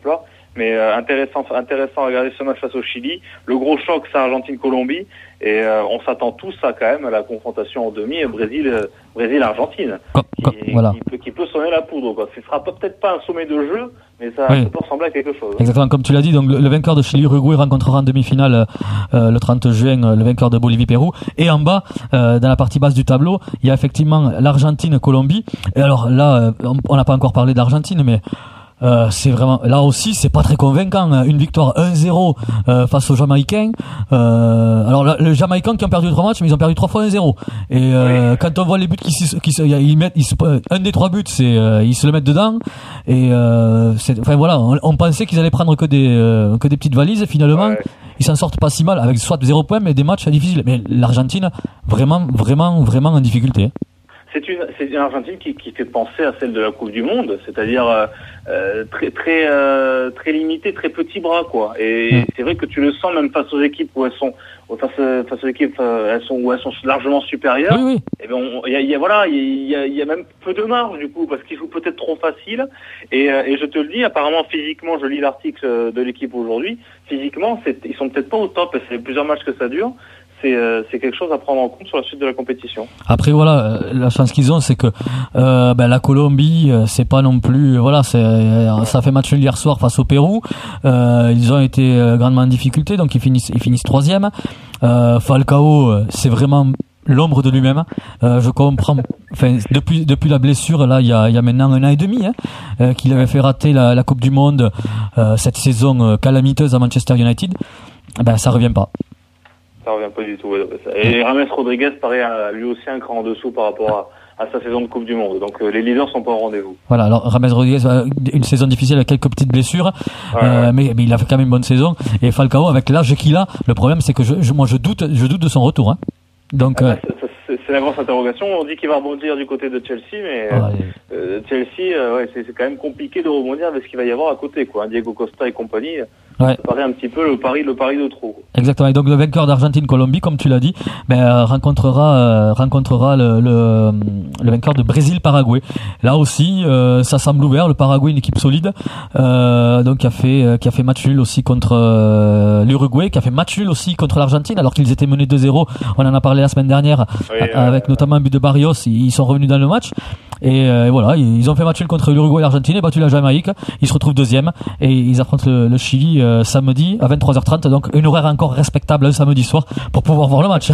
Speaker 8: Mais euh, intéressant, intéressant à regarder ce match face au Chili. Le gros choc, c'est Argentine-Colombie. Et euh, on s'attend tous à quand même à la confrontation en demi Brésil, euh, Brésil-Argentine,
Speaker 3: Comme-
Speaker 8: qui,
Speaker 3: comme- voilà.
Speaker 8: qui, peut, qui peut sonner la poudre. Quoi. Ce sera peut-être pas un sommet de jeu, mais ça,
Speaker 3: Oui.
Speaker 8: ça peut ressembler à quelque chose.
Speaker 3: Exactement, comme tu l'as dit, donc le, le vainqueur de Chili-Uruguay rencontrera en demi-finale euh, le trente juin euh, le vainqueur de Bolivie-Pérou. Et en bas, euh, dans la partie basse du tableau, il y a effectivement l'Argentine-Colombie. Et alors là, euh, on- on n'a pas encore parlé d'Argentine, mais Euh, c'est vraiment là aussi c'est pas très convaincant, une victoire un zéro euh, face aux Jamaïcains. Euh, alors là, les Jamaïcains qui ont perdu trois matchs, mais ils ont perdu trois fois un zéro. Et euh, oui. Quand on voit les buts qui se, qui se, ils mettent, ils se, un des trois buts, c'est euh, ils se le mettent dedans. Et euh, c'est, enfin voilà, on, on pensait qu'ils allaient prendre que des euh, que des petites valises. Finalement, ouais. Ils s'en sortent pas si mal avec soit zéro point, mais des matchs difficiles. Mais l'Argentine, vraiment, vraiment, vraiment en difficulté.
Speaker 8: C'est une, c'est une Argentine qui, qui fait penser à celle de la Coupe du Monde, c'est-à-dire euh, très, très, euh, très limitée, très petits bras, quoi. Et mmh. c'est vrai que tu le sens même face aux équipes où elles sont, face, face aux équipes euh, elles sont où elles sont largement supérieures.
Speaker 3: Oui, oui.
Speaker 8: Et ben, il y a, y a, voilà, il y a, y a même peu de marge du coup, parce qu'ils jouent peut-être trop facile. Et, euh, et je te le dis, apparemment physiquement, je lis l'article de l'équipe aujourd'hui. Physiquement, c'est, ils sont peut-être pas au top. Et c'est plusieurs matchs que ça dure. C'est, euh, c'est quelque chose à prendre en compte sur la suite de la compétition.
Speaker 3: Après voilà, la chance qu'ils ont, c'est que euh, ben, la Colombie, c'est pas non plus, voilà, c'est, ça fait match nul hier soir face au Pérou. Euh, ils ont été grandement en difficulté, donc ils finissent, ils finissent troisième. Euh, Falcao, c'est vraiment l'ombre de lui-même. Euh, je comprends. Enfin, depuis depuis la blessure, là, il y a, il y a maintenant un an et demi, hein, euh, qu'il avait fait rater la, la Coupe du Monde, euh, cette saison calamiteuse à Manchester United. Ben, ça revient pas.
Speaker 8: Ça revient pas du tout. Et James Rodriguez paraît à, lui aussi un cran en dessous par rapport à, à sa saison de Coupe du Monde. Donc euh, les leaders sont pas au rendez-vous.
Speaker 3: Voilà, alors James Rodriguez a une saison difficile avec quelques petites blessures, ouais, euh, ouais. Mais, mais il a fait quand même une bonne saison. Et Falcao, avec l'âge qu'il a, le problème c'est que je, je, moi je doute, je doute de son retour. Hein. Donc,
Speaker 8: ah,
Speaker 3: euh,
Speaker 8: c'est, c'est, c'est la grosse interrogation. On dit qu'il va rebondir du côté de Chelsea, mais ouais. euh, Chelsea, euh, ouais, c'est, c'est quand même compliqué de rebondir avec ce qu'il va y avoir à côté, quoi. Diego Costa et compagnie. Ouais. Ça paraît un petit peu le pari, le pari de trop.
Speaker 3: Exactement. Et donc le vainqueur d'Argentine-Colombie, comme tu l'as dit, ben, euh, rencontrera, euh, rencontrera le, le, le vainqueur de Brésil-Paraguay. Là aussi, euh, ça semble ouvert. Le Paraguay, une équipe solide, euh, donc qui a fait, euh, qui a fait match nul aussi contre euh, l'Uruguay, qui a fait match nul aussi contre l'Argentine, alors qu'ils étaient menés deux zéro. On en a parlé la semaine dernière, oui, a, avec euh, notamment un but de Barrios. Ils sont revenus dans le match. Et euh, voilà, ils ont fait match nul contre l'Uruguay et l'Argentine et battu la Jamaïque. Ils se retrouvent deuxième et ils affrontent le, le Chili euh, samedi à vingt-trois heures trente. Donc une horaire encore respectable un samedi soir pour pouvoir voir le match.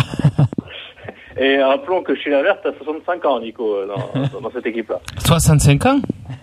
Speaker 8: Et rappelons que Chili Verte a soixante-cinq ans, Nico, dans, dans cette équipe-là.
Speaker 2: soixante-cinq ans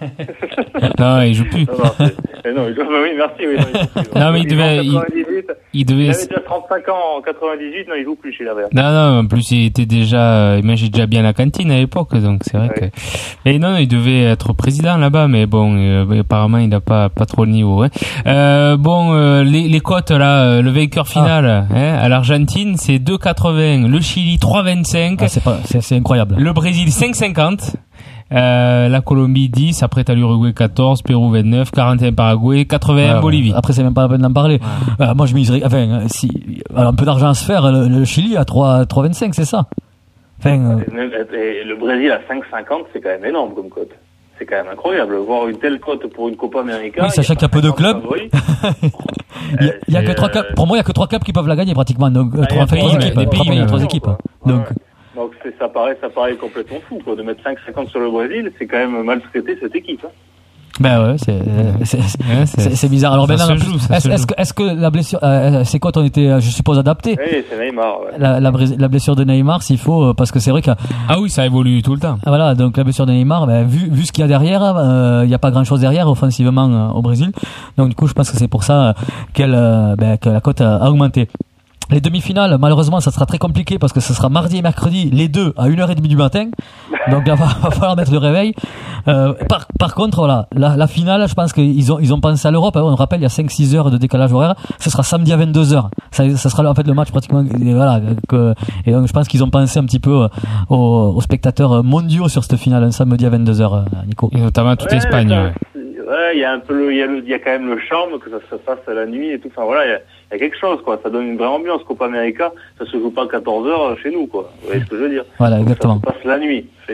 Speaker 2: Non, il joue plus.
Speaker 8: Non, non, c'est, non il joue, oui, merci. Oui, non, il joue plus.
Speaker 2: Non, mais il devait, il, il devait.
Speaker 8: Il avait déjà trente-cinq ans en quatre-vingt-dix-huit, non, il joue plus chez la Verte.
Speaker 2: Non, non, en plus, il était déjà, il mangeait déjà bien à la cantine à l'époque, donc c'est vrai ouais. que. Mais non, il devait être président là-bas, mais bon, euh, apparemment, il n'a pas, pas trop le niveau, hein. Euh, bon, euh, les, les cotes, là, le vainqueur final, ah. hein, à l'Argentine, c'est deux quatre-vingts, le Chili trois vingt-cinq.
Speaker 3: Ah, c'est pas, c'est, c'est incroyable.
Speaker 2: Le Brésil cinq cinquante. Euh, la Colombie dix, après t'as l'Uruguay quatorze, Pérou vingt-neuf, quarante et un Paraguay, quatre-vingt-un ouais, Bolivie.
Speaker 3: Après c'est même pas la peine d'en parler. Ouais. Euh, moi je miserais, enfin si, alors, un peu d'argent à se faire, le, le Chili à trois vingt-cinq, c'est ça. Enfin, euh...
Speaker 8: et le Brésil à cinq cinquante, c'est quand même énorme comme cote. C'est quand même incroyable, voir une telle cote pour une Copa América.
Speaker 3: Oui, sachant qu'il y a peu de clubs. il y a, il y a que trois clubs. Pour moi, il y a que trois clubs qui peuvent la gagner pratiquement. Donc ah, trois équipes, les pays, il y a trois équipes. Donc
Speaker 8: Donc c'est, ça paraît, ça paraît complètement fou, quoi. De mettre cinq cinquante sur le Brésil, c'est quand même maltraiter cette équipe. Hein.
Speaker 3: Ben ouais, c'est c'est, c'est, c'est, c'est bizarre. Alors maintenant, joue, est-ce, est-ce que est-ce que la blessure, euh, c'est quoi, on était, je suppose, adapté.
Speaker 8: Oui, c'est Neymar. Ouais.
Speaker 3: La, la la blessure de Neymar, s'il faut, parce que c'est vrai que
Speaker 2: ah oui, ça évolue tout le temps.
Speaker 3: Voilà, donc la blessure de Neymar, ben, vu vu ce qu'il y a derrière, il euh, y a pas grand-chose derrière offensivement euh, au Brésil. Donc du coup, je pense que c'est pour ça qu'elle, euh, ben, que la cote a, a augmenté. Les demi-finales, malheureusement, ça sera très compliqué parce que ce sera mardi et mercredi, les deux à une heure trente du matin. Donc là, va, va falloir mettre le réveil. Euh, par, par contre, voilà, la, la finale, je pense qu'ils ont, ils ont pensé à l'Europe. On rappelle, il y a cinq six heures de décalage horaire. Ce sera samedi à vingt-deux heures. Ça, ça sera en fait le match pratiquement, voilà, que, et donc je pense qu'ils ont pensé un petit peu aux, aux spectateurs mondiaux sur cette finale, un samedi à vingt-deux heures, Nico.
Speaker 2: Et notamment toute
Speaker 8: ouais,
Speaker 2: l'Espagne, ouais.
Speaker 8: Ouais, il y a un peu le, il y a le, il y a quand même le charme que ça se fasse à la nuit et tout. Enfin voilà, il y a, il y a quelque chose, quoi. Ça donne une vraie ambiance. Copa América, ça se joue pas à quatorze heures chez nous, quoi. Vous voyez ce que je veux dire?
Speaker 3: Voilà, exactement.
Speaker 8: Ça se passe la nuit chez nous.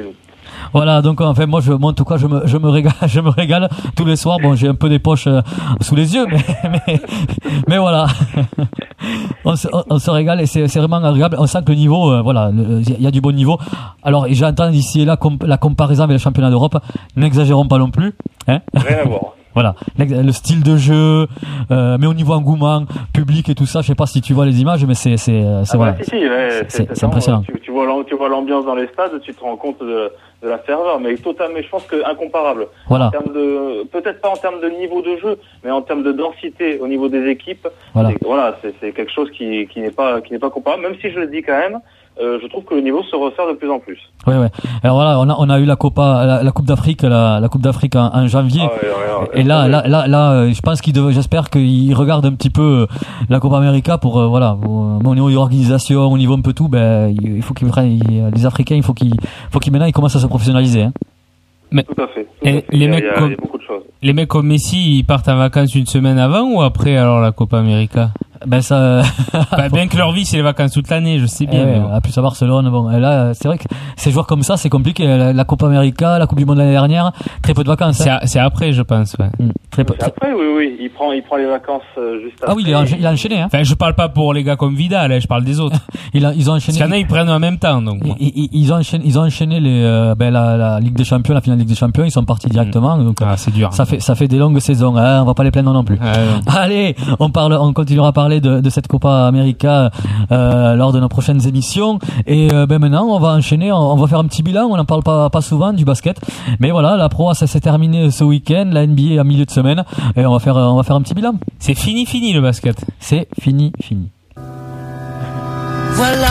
Speaker 3: Voilà, donc en fait moi je moi en tout cas je me je me régale je me régale tous les soirs. Bon, j'ai un peu des poches euh, sous les yeux, mais mais, mais voilà. on, se, on, on se régale et c'est c'est vraiment agréable. On sent que le niveau euh, voilà, il y a du bon niveau. Alors j'entends ici et là comp- la comparaison avec le championnat d'Europe. N'exagérons pas non plus, hein.
Speaker 8: Rien à voir.
Speaker 3: Voilà, le style de jeu, euh, mais au niveau engouement, public et tout ça, je sais pas si tu vois les images, mais c'est c'est c'est
Speaker 8: ah
Speaker 3: voilà.
Speaker 8: Bah, si, si, ouais,
Speaker 3: c'est,
Speaker 8: c'est,
Speaker 3: c'est, c'est impressionnant.
Speaker 8: Tu, tu vois tu vois l'ambiance dans les stades, tu te rends compte de, de la ferveur, mais totalement, mais je pense que incomparable.
Speaker 3: Voilà.
Speaker 8: En termes de, peut-être pas en termes de niveau de jeu, mais en termes de densité au niveau des équipes.
Speaker 3: Voilà.
Speaker 8: C'est, voilà, c'est, c'est quelque chose qui qui n'est pas qui n'est pas comparable, même si je le dis quand même. Euh, je trouve que le niveau se resserre de plus en plus.
Speaker 3: Ouais, ouais. Alors voilà, on a, on a eu la Copa, la, la Coupe d'Afrique, la, la Coupe d'Afrique en, en janvier.
Speaker 8: Ah ouais, ouais, ouais,
Speaker 3: et là,
Speaker 8: ouais.
Speaker 3: là, là, là, je pense qu'il devait, j'espère qu'il regarde un petit peu la Copa América pour, euh, voilà, pour, au niveau de l'organisation, au niveau un peu tout, ben, il faut qu'ils prennent, les Africains, il faut qu'ils, faut qu'ils maintenant, ils commencent à se professionnaliser, hein.
Speaker 2: Mais,
Speaker 8: tout à fait. Tout
Speaker 2: et
Speaker 8: à fait.
Speaker 2: les
Speaker 8: Il y a,
Speaker 2: mecs
Speaker 8: il y a,
Speaker 2: comme,
Speaker 8: il y a beaucoup de choses.
Speaker 2: Les mecs comme Messi, ils partent en vacances une semaine avant ou après alors la Copa América?
Speaker 3: Ben ça.
Speaker 2: bah, bien que leur vie c'est les vacances toute l'année, je sais bien.
Speaker 3: Eh
Speaker 2: mais
Speaker 3: ouais,
Speaker 2: bon.
Speaker 3: à plus à Barcelone, bon. Et là, c'est vrai que ces joueurs comme ça, c'est compliqué. La, la Copa América, la Coupe du Monde l'année dernière, très peu de vacances.
Speaker 2: C'est,
Speaker 3: hein.
Speaker 2: a, c'est après, je pense. Ouais.
Speaker 3: Mmh, très peu.
Speaker 8: C'est après, oui, oui, il prend, il prend les vacances euh, juste après.
Speaker 3: Ah oui, il a, encha- il a enchaîné. Hein.
Speaker 2: Enfin, je parle pas pour les gars comme Vidal, hein, je parle des autres.
Speaker 3: Il a, ils ont enchaîné.
Speaker 2: Parce qu'il y en a, ils prennent en même temps, donc. Bon.
Speaker 3: Ils, ils, ils ont enchaîné, ils ont enchaîné les, euh, ben la, la Ligue des Champions, la finale Ligue des Champions. Ils sont partis directement. Donc,
Speaker 2: Ah, c'est dur.
Speaker 3: ça fait, ça fait des longues saisons. Hein, on va pas les plaindre non plus.
Speaker 2: Ouais, ouais.
Speaker 3: Allez, on parle, on continuera à parler de, de cette Copa América euh, lors de nos prochaines émissions. Et euh, ben maintenant, on va enchaîner. On, on va faire un petit bilan. On n'en parle pas, pas souvent du basket, mais voilà, la Pro A, ça s'est terminé ce week-end. La N B A à milieu de semaine, et on va faire, on va faire un petit bilan.
Speaker 2: C'est fini, fini le basket.
Speaker 3: C'est fini, fini.
Speaker 1: Voilà,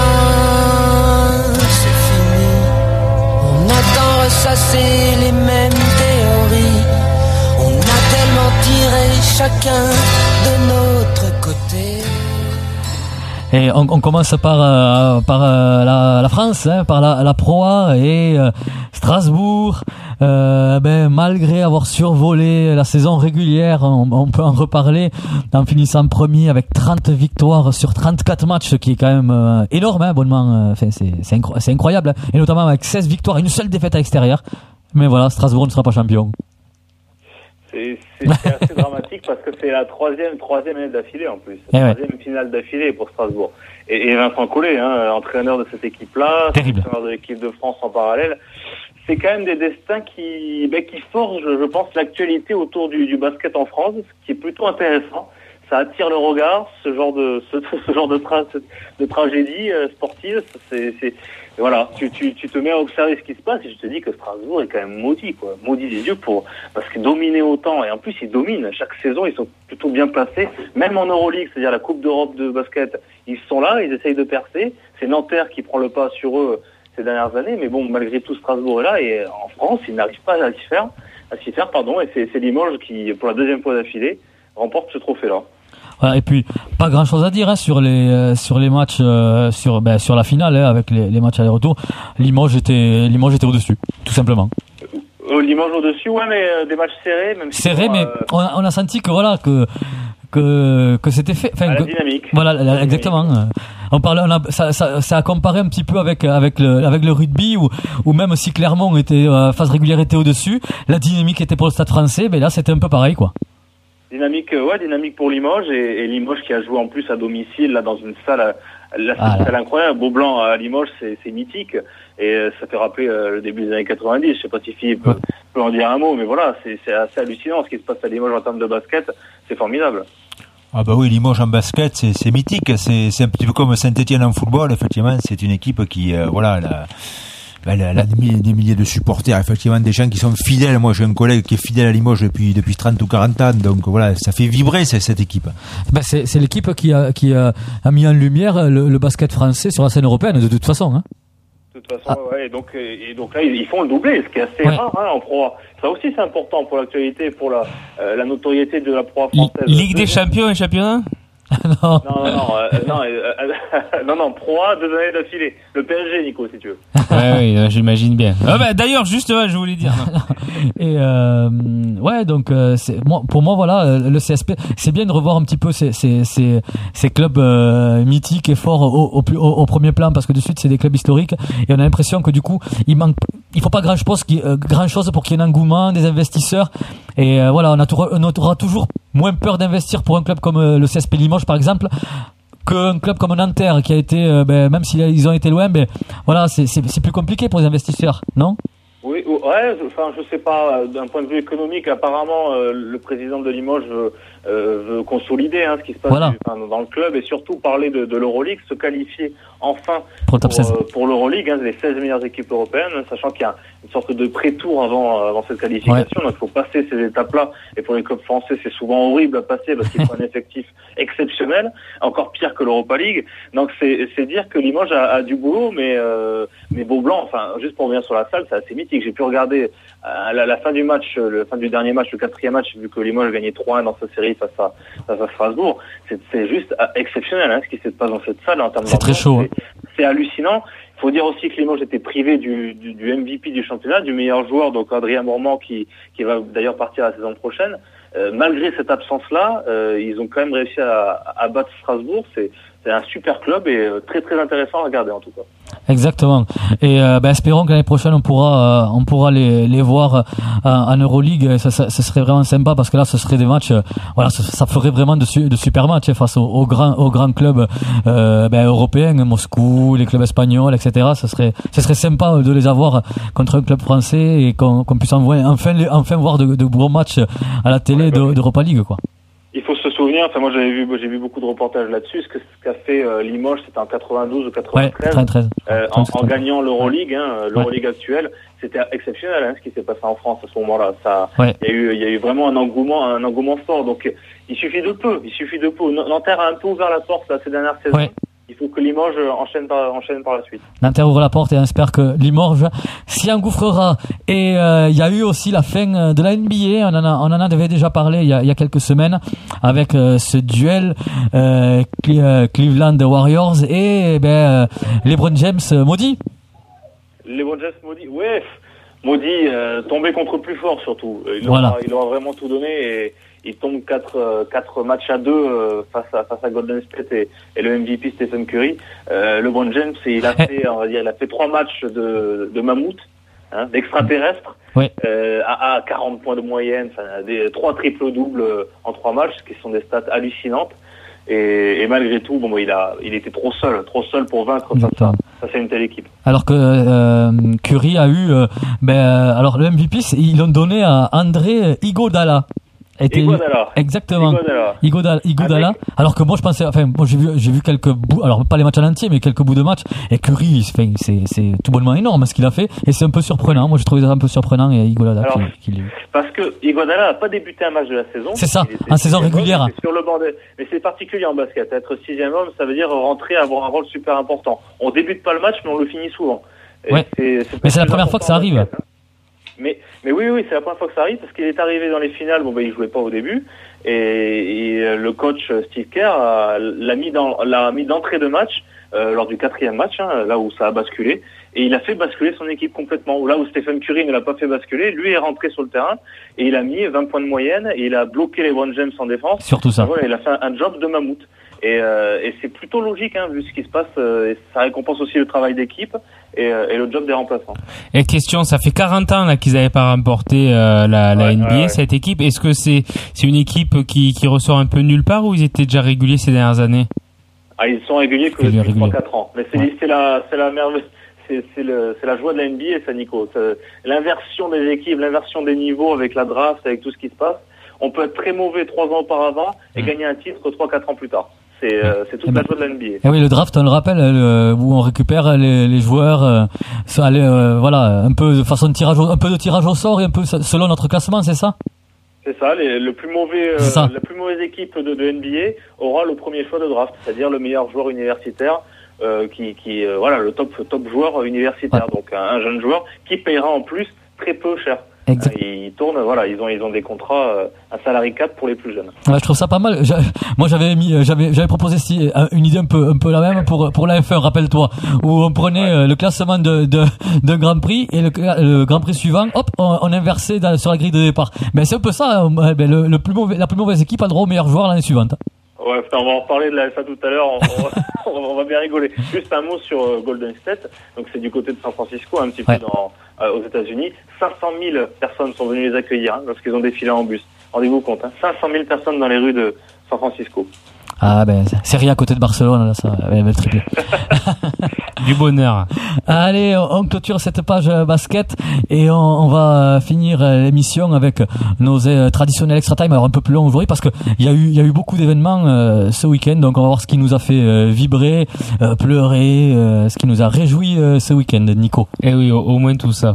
Speaker 1: c'est fini. On a tant ressassé les mêmes théories. On a tellement tiré chacun de notre côté.
Speaker 3: Et on, on commence par euh, par euh, la, la France, hein, par la, la Pro A et euh, Strasbourg. Euh, ben malgré avoir survolé la saison régulière, on, on peut en reparler en finissant premier avec trente victoires sur trente-quatre matchs, ce qui est quand même euh, énorme, hein, bonnement. Enfin, c'est c'est, incro- c'est incroyable, hein, et notamment avec seize victoires, une seule défaite à l'extérieur. Mais voilà, Strasbourg ne sera pas champion.
Speaker 8: C'est, c'est, c'est assez dramatique parce que c'est la troisième, troisième année d'affilée en plus.
Speaker 3: Eh ouais.
Speaker 8: Troisième finale d'affilée pour Strasbourg. Et, et Vincent Collet, hein, entraîneur de cette équipe-là,
Speaker 3: Terrible.
Speaker 8: entraîneur de l'équipe de France en parallèle. C'est quand même des destins qui, ben, qui forgent, je pense, l'actualité autour du, du basket en France, ce qui est plutôt intéressant. Ça attire le regard, ce genre de, ce, ce genre de, tra- de tragédie euh, sportive. C'est, c'est, voilà, tu, tu, tu te mets à observer ce qui se passe et je te dis que Strasbourg est quand même maudit, quoi. Maudit des yeux pour, parce qu'ils dominaient autant. Et en plus, ils dominent. Chaque saison, ils sont plutôt bien placés. Même en Euroleague, c'est-à-dire la Coupe d'Europe de basket, ils sont là, ils essayent de percer. C'est Nanterre qui prend le pas sur eux ces dernières années. Mais bon, malgré tout, Strasbourg est là et en France, ils n'arrivent pas à s'y faire, à s'y faire, pardon. Et c'est, c'est Limoges qui, pour la deuxième fois d'affilée, remporte ce trophée-là.
Speaker 3: Voilà, et puis pas grand chose à dire, hein, sur les euh, sur les matchs euh, sur ben, sur la finale, hein, avec les, les matchs aller-retour. Limoges était Limoges était au-dessus, tout simplement.
Speaker 8: Euh, Limoges au-dessus, ouais, mais euh, des matchs serrés, même si
Speaker 3: Serré,
Speaker 8: bon,
Speaker 3: mais
Speaker 8: euh,
Speaker 3: on a, on a senti que voilà que que que c'était fait. Enfin,
Speaker 8: à la
Speaker 3: que-
Speaker 8: dynamique.
Speaker 3: voilà, la- exactement. On parlait, on a, ça, ça, ça a comparé un petit peu avec avec le avec le rugby où où même si Clermont était euh, phase régulière était au-dessus, la dynamique était pour le Stade Français, mais là c'était un peu pareil, quoi.
Speaker 8: Dynamique, euh, ouais, dynamique pour Limoges et, et Limoges qui a joué en plus à domicile là dans une salle, euh, là, c'est
Speaker 3: Ah,
Speaker 8: une
Speaker 3: là.
Speaker 8: salle incroyable. Beaublanc à Limoges, c'est, c'est mythique et euh, ça fait rappeler euh, le début des années quatre-vingt-dix. Je sais pas si Philippe peut,
Speaker 3: Ouais.
Speaker 8: peut en dire un mot, mais voilà, c'est, c'est assez hallucinant ce qui se passe à Limoges en termes de basket. C'est formidable.
Speaker 4: Ah bah oui, Limoges en basket, c'est, c'est mythique. C'est, c'est un petit peu comme Saint-Étienne en football. Effectivement, c'est une équipe qui, euh, voilà, la, ben, la, la, des milliers des milliers de supporters. Effectivement, des gens qui sont fidèles. Moi, j'ai un collègue qui est fidèle à Limoges depuis depuis trente ou quarante ans. Donc voilà, ça fait vibrer cette, cette équipe.
Speaker 3: Ben, c'est c'est l'équipe qui a qui a, a mis en lumière le, le basket français sur la scène européenne de toute façon, hein.
Speaker 8: De toute façon, ouais, et donc, et donc là, ils ils font le doublé, ce qui est assez
Speaker 3: Ouais.
Speaker 8: rare hein, en Pro A. Ça aussi, c'est important pour l'actualité, pour la, euh, la notoriété de la Pro A
Speaker 2: Li-
Speaker 8: française.
Speaker 2: Ligue des champions et championnat.
Speaker 3: non.
Speaker 8: Non, non, non, euh, non, euh, euh, non, non, Pro A, deux années d'affilée. Le P S G, Nico, si tu veux.
Speaker 2: Ouais, oui, euh, j'imagine bien. Ah bah, d'ailleurs, justement, je voulais dire.
Speaker 3: Et euh, ouais, donc euh, c'est, moi, pour moi, voilà, euh, le C S P, c'est bien de revoir un petit peu ces ces ces, ces clubs euh, mythiques et forts au, au, plus- au, au premier plan, parce que de suite c'est des clubs historiques et on a l'impression que du coup il manque il faut pas grand chose, euh, grand chose pour qu'il y ait un engouement des investisseurs. Et euh, voilà, on, a tout, on aura toujours moins peur d'investir pour un club comme euh, le C S P Limoges par exemple, qu'un club comme Nanterre qui a été, euh, ben, même s'ils ont été loin, ben voilà, c'est, c'est, c'est plus compliqué pour les investisseurs, non?
Speaker 8: Oui, ouais, enfin, je sais pas, d'un point de vue économique, apparemment, euh, le président de Limoges veut, euh, veut consolider hein, ce qui se passe
Speaker 3: voilà.
Speaker 8: du, enfin, dans le club et surtout parler de, de l'Euroleague, se qualifier enfin
Speaker 3: pour, pour,
Speaker 8: euh, pour l'Euroleague, hein, les seize meilleures équipes européennes, sachant qu'il y a une sorte de pré-tour avant, avant cette qualification, ouais. Donc il faut passer ces étapes-là, et pour les clubs français, c'est souvent horrible à passer parce qu'il faut un effectif exceptionnel, encore pire que l'Europa League, donc c'est, c'est dire que Limoges a, a du boulot, mais, euh, mais Beau-Blanc, enfin, juste pour revenir sur la salle, c'est assez mythique. J'ai pu regarder à la, la fin du match, la fin du dernier match, le quatrième match, vu que Limoges gagnait trois un dans sa série face à, face à Strasbourg. C'est, c'est juste exceptionnel hein, ce qui se passe dans cette salle en termes
Speaker 3: c'est très chaud.
Speaker 8: C'est, c'est hallucinant. Il faut dire aussi que Limoges était privé du, du, du M V P du championnat, du meilleur joueur, donc Adrien Mormand, qui, qui va d'ailleurs partir la saison prochaine. Euh, malgré cette absence-là, euh, ils ont quand même réussi à, à battre Strasbourg. C'est, c'est un super club et euh, très très intéressant à regarder en tout cas.
Speaker 3: Exactement. Et euh, ben, espérons que l'année prochaine on pourra euh, on pourra les les voir euh, en Euroleague. Ça, ça, ça serait vraiment sympa parce que là ce serait des matchs. Euh, voilà, ça, ça ferait vraiment de, de super matchs hein, face aux, aux grands aux grands clubs euh, ben, européens, Moscou, les clubs espagnols, et cetera. Ça serait ça serait sympa de les avoir contre un club français et qu'on, qu'on puisse envoyer, enfin les, enfin voir de, de bons matchs à la télé ouais, de, d'Europa League quoi.
Speaker 8: Il faut se souvenir, enfin moi j'avais vu, j'ai vu beaucoup de reportages là-dessus. Ce que ce qu'a fait euh, Limoges, c'était en quatre-vingt-douze ou quatre-vingt-treize,
Speaker 3: ouais, treize,
Speaker 8: euh, en, en gagnant l'Euroleague, hein, l'Euroleague ouais. actuelle, c'était exceptionnel hein, ce qui s'est passé en France à ce moment-là. Ça,
Speaker 3: ouais.
Speaker 8: il y a eu, il y a eu vraiment un engouement, un engouement fort. Donc il suffit de peu, il suffit de peu. Nanterre a un peu ouvert la porte là, ces dernières saisons. Ouais. Il faut que Limoges enchaîne par, enchaîne par la suite.
Speaker 3: Nanterre ouvre la porte et on espère que Limoges s'y engouffrera. Et il euh, y a eu aussi la fin de la N B A. On en, a, on en avait déjà parlé il y a, il y a quelques semaines avec euh, ce duel euh, Cleveland Warriors et ben, euh, LeBron James maudit.
Speaker 8: LeBron James maudit, ouais. Maudit, euh, tombé contre plus fort surtout. Il
Speaker 3: voilà.
Speaker 8: aura, il aura vraiment tout donné et il tombe quatre euh, quatre matchs à deux euh, face à face à Golden State et, et le M V P Stephen Curry. Euh, LeBron James, il a fait on va dire il a fait trois matchs de de mammouth, hein, d'extraterrestre,
Speaker 3: oui.
Speaker 8: euh, à, à quarante points de moyenne, enfin des trois triples doubles en trois matchs, ce qui sont des stats hallucinantes. Et, et malgré tout, bon, il a, il était trop seul, trop seul pour vaincre face à, face à une telle équipe.
Speaker 3: Alors que euh, Curry a eu, euh, ben, alors le M V P, ils l'ont donné à André Iguodala. Était
Speaker 8: Iguodala.
Speaker 3: Exactement.
Speaker 8: Iguodala.
Speaker 3: Iguodala. Iguodala.
Speaker 8: Avec...
Speaker 3: Alors que moi je pensais, enfin moi j'ai vu, j'ai vu quelques bouts, alors pas les matchs en entier, mais quelques bouts de match. Et Curry, c'est, c'est, c'est tout bonnement énorme ce qu'il a fait, et c'est un peu surprenant. Moi j'ai trouvé ça un peu surprenant et Iguodala
Speaker 8: alors,
Speaker 3: qui, qui
Speaker 8: parce que Iguodala n'a pas débuté un match de la saison.
Speaker 3: C'est ça, en saison régulière.
Speaker 8: C'est sur le banc de... Mais c'est particulier en basket. Être sixième homme, ça veut dire rentrer, avoir un rôle super important. On débute pas le match, mais on le finit souvent. Et
Speaker 3: ouais.
Speaker 8: c'est, c'est
Speaker 3: mais c'est la première fois que ça arrive.
Speaker 8: Basket, hein. Mais, mais oui, oui, c'est la première fois que ça arrive parce qu'il est arrivé dans les finales. Bon, ben, il jouait pas au début. Et, et le coach Steve Kerr a, l'a mis dans, l'a mis d'entrée de match, euh, lors du quatrième match, hein, là où ça a basculé. Et il a fait basculer son équipe complètement. Là où Stephen Curry ne l'a pas fait basculer, lui est rentré sur le terrain et il a mis vingt points de moyenne et il a bloqué les LeBron James en défense.
Speaker 3: Surtout ça.
Speaker 8: Voilà, il a fait un, un job de mammouth. Et, euh, et c'est plutôt logique, hein, vu ce qui se passe. Euh, et ça récompense aussi le travail d'équipe et, euh, et le job des remplaçants.
Speaker 2: Et question, ça fait quarante ans là qu'ils n'avaient pas remporté euh, la, la ouais, N B A, ouais, ouais. cette équipe. Est-ce que c'est c'est une équipe qui qui ressort un peu nulle part ou ils étaient déjà réguliers ces dernières années?
Speaker 8: Ah, ils sont réguliers que depuis trois quatre ans. Mais c'est ouais. c'est la c'est la merveille. C'est, c'est, le, c'est la joie de la N B A, ça, Nico. C'est l'inversion des équipes, l'inversion des niveaux avec la draft, avec tout ce qui se passe. On peut être très mauvais trois ans auparavant et mmh. gagner un titre trois quatre ans plus tard. C'est, euh, c'est toute eh ben, la joie de la N B A.
Speaker 3: Et oui, le draft, on le rappelle, le, où on récupère les, les joueurs, euh, ça, euh, voilà, un peu de façon de tirage, au, un peu de tirage au sort et un peu selon notre classement, c'est ça?
Speaker 8: C'est ça. Les, le plus mauvais, euh, la plus mauvaise équipe de, de N B A aura le premier choix de draft, c'est-à-dire le meilleur joueur universitaire. Euh, qui, qui euh, voilà, le top top joueur universitaire, ouais. donc un, un jeune joueur qui paiera en plus très peu cher.
Speaker 3: Exact.
Speaker 8: Ils tournent, voilà, ils ont ils ont des contrats, euh, un salary cap pour les plus jeunes.
Speaker 3: Ouais, je trouve ça pas mal. J'a, moi, j'avais mis, j'avais j'avais proposé si, une idée un peu un peu la même pour pour la F un, rappelle-toi, où on prenait ouais. euh, le classement de de d'un Grand Prix et le, le Grand Prix suivant, hop, on, on inversait dans, sur la grille de départ. Mais c'est un peu ça. Euh, ben, le, le plus mauvais, la plus mauvaise équipe a le droit au meilleur joueur l'année suivante.
Speaker 8: Ouais, putain, on va en reparler de la F A tout à l'heure, on, on, on va bien rigoler. Juste un mot sur euh, Golden State, donc c'est du côté de San Francisco, un petit ouais. peu dans, euh, aux États-Unis. cinq cent mille personnes sont venues les accueillir hein, lorsqu'ils ont défilé en bus. Rendez-vous compte, hein, cinq cent mille personnes dans les rues de San Francisco.
Speaker 3: Ah ben, c'est rien à côté de Barcelone, là, ça, elle va tripler.
Speaker 2: Du bonheur.
Speaker 3: Allez, on clôture cette page basket et on, on va finir l'émission avec nos euh, traditionnels extra time. Alors un peu plus long aujourd'hui parce que il y a eu il y a eu beaucoup d'événements euh, ce week-end. Donc on va voir ce qui nous a fait euh, vibrer, euh, pleurer, euh, ce qui nous a réjoui euh, ce week-end, Nico.
Speaker 2: Eh oui, au, au moins tout ça.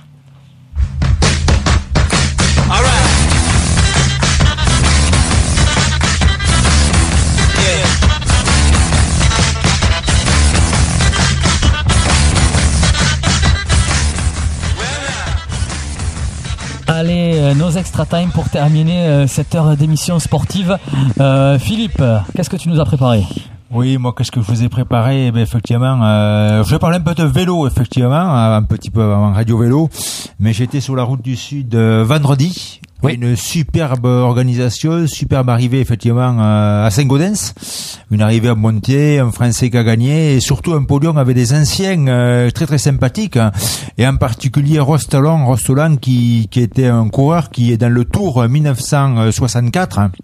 Speaker 3: Allez, euh, nos extra time pour terminer euh, cette heure d'émission sportive. Euh, Philippe, qu'est-ce que tu nous as préparé ?
Speaker 4: Oui, moi, qu'est-ce que je vous ai préparé ? Eh bien, effectivement, euh, je vais parler un peu de vélo, effectivement, un petit peu en radio vélo, mais j'étais sur la route du Sud euh, vendredi. Oui. Une superbe organisation, superbe arrivée effectivement euh, à Saint-Gaudens, une arrivée à Montier, un Français qui a gagné et surtout un podium avec des anciens euh, très très sympathiques hein, et en particulier Rostolan, Rostolan qui qui était un coureur qui est dans le Tour dix-neuf cent soixante-quatre. Hein,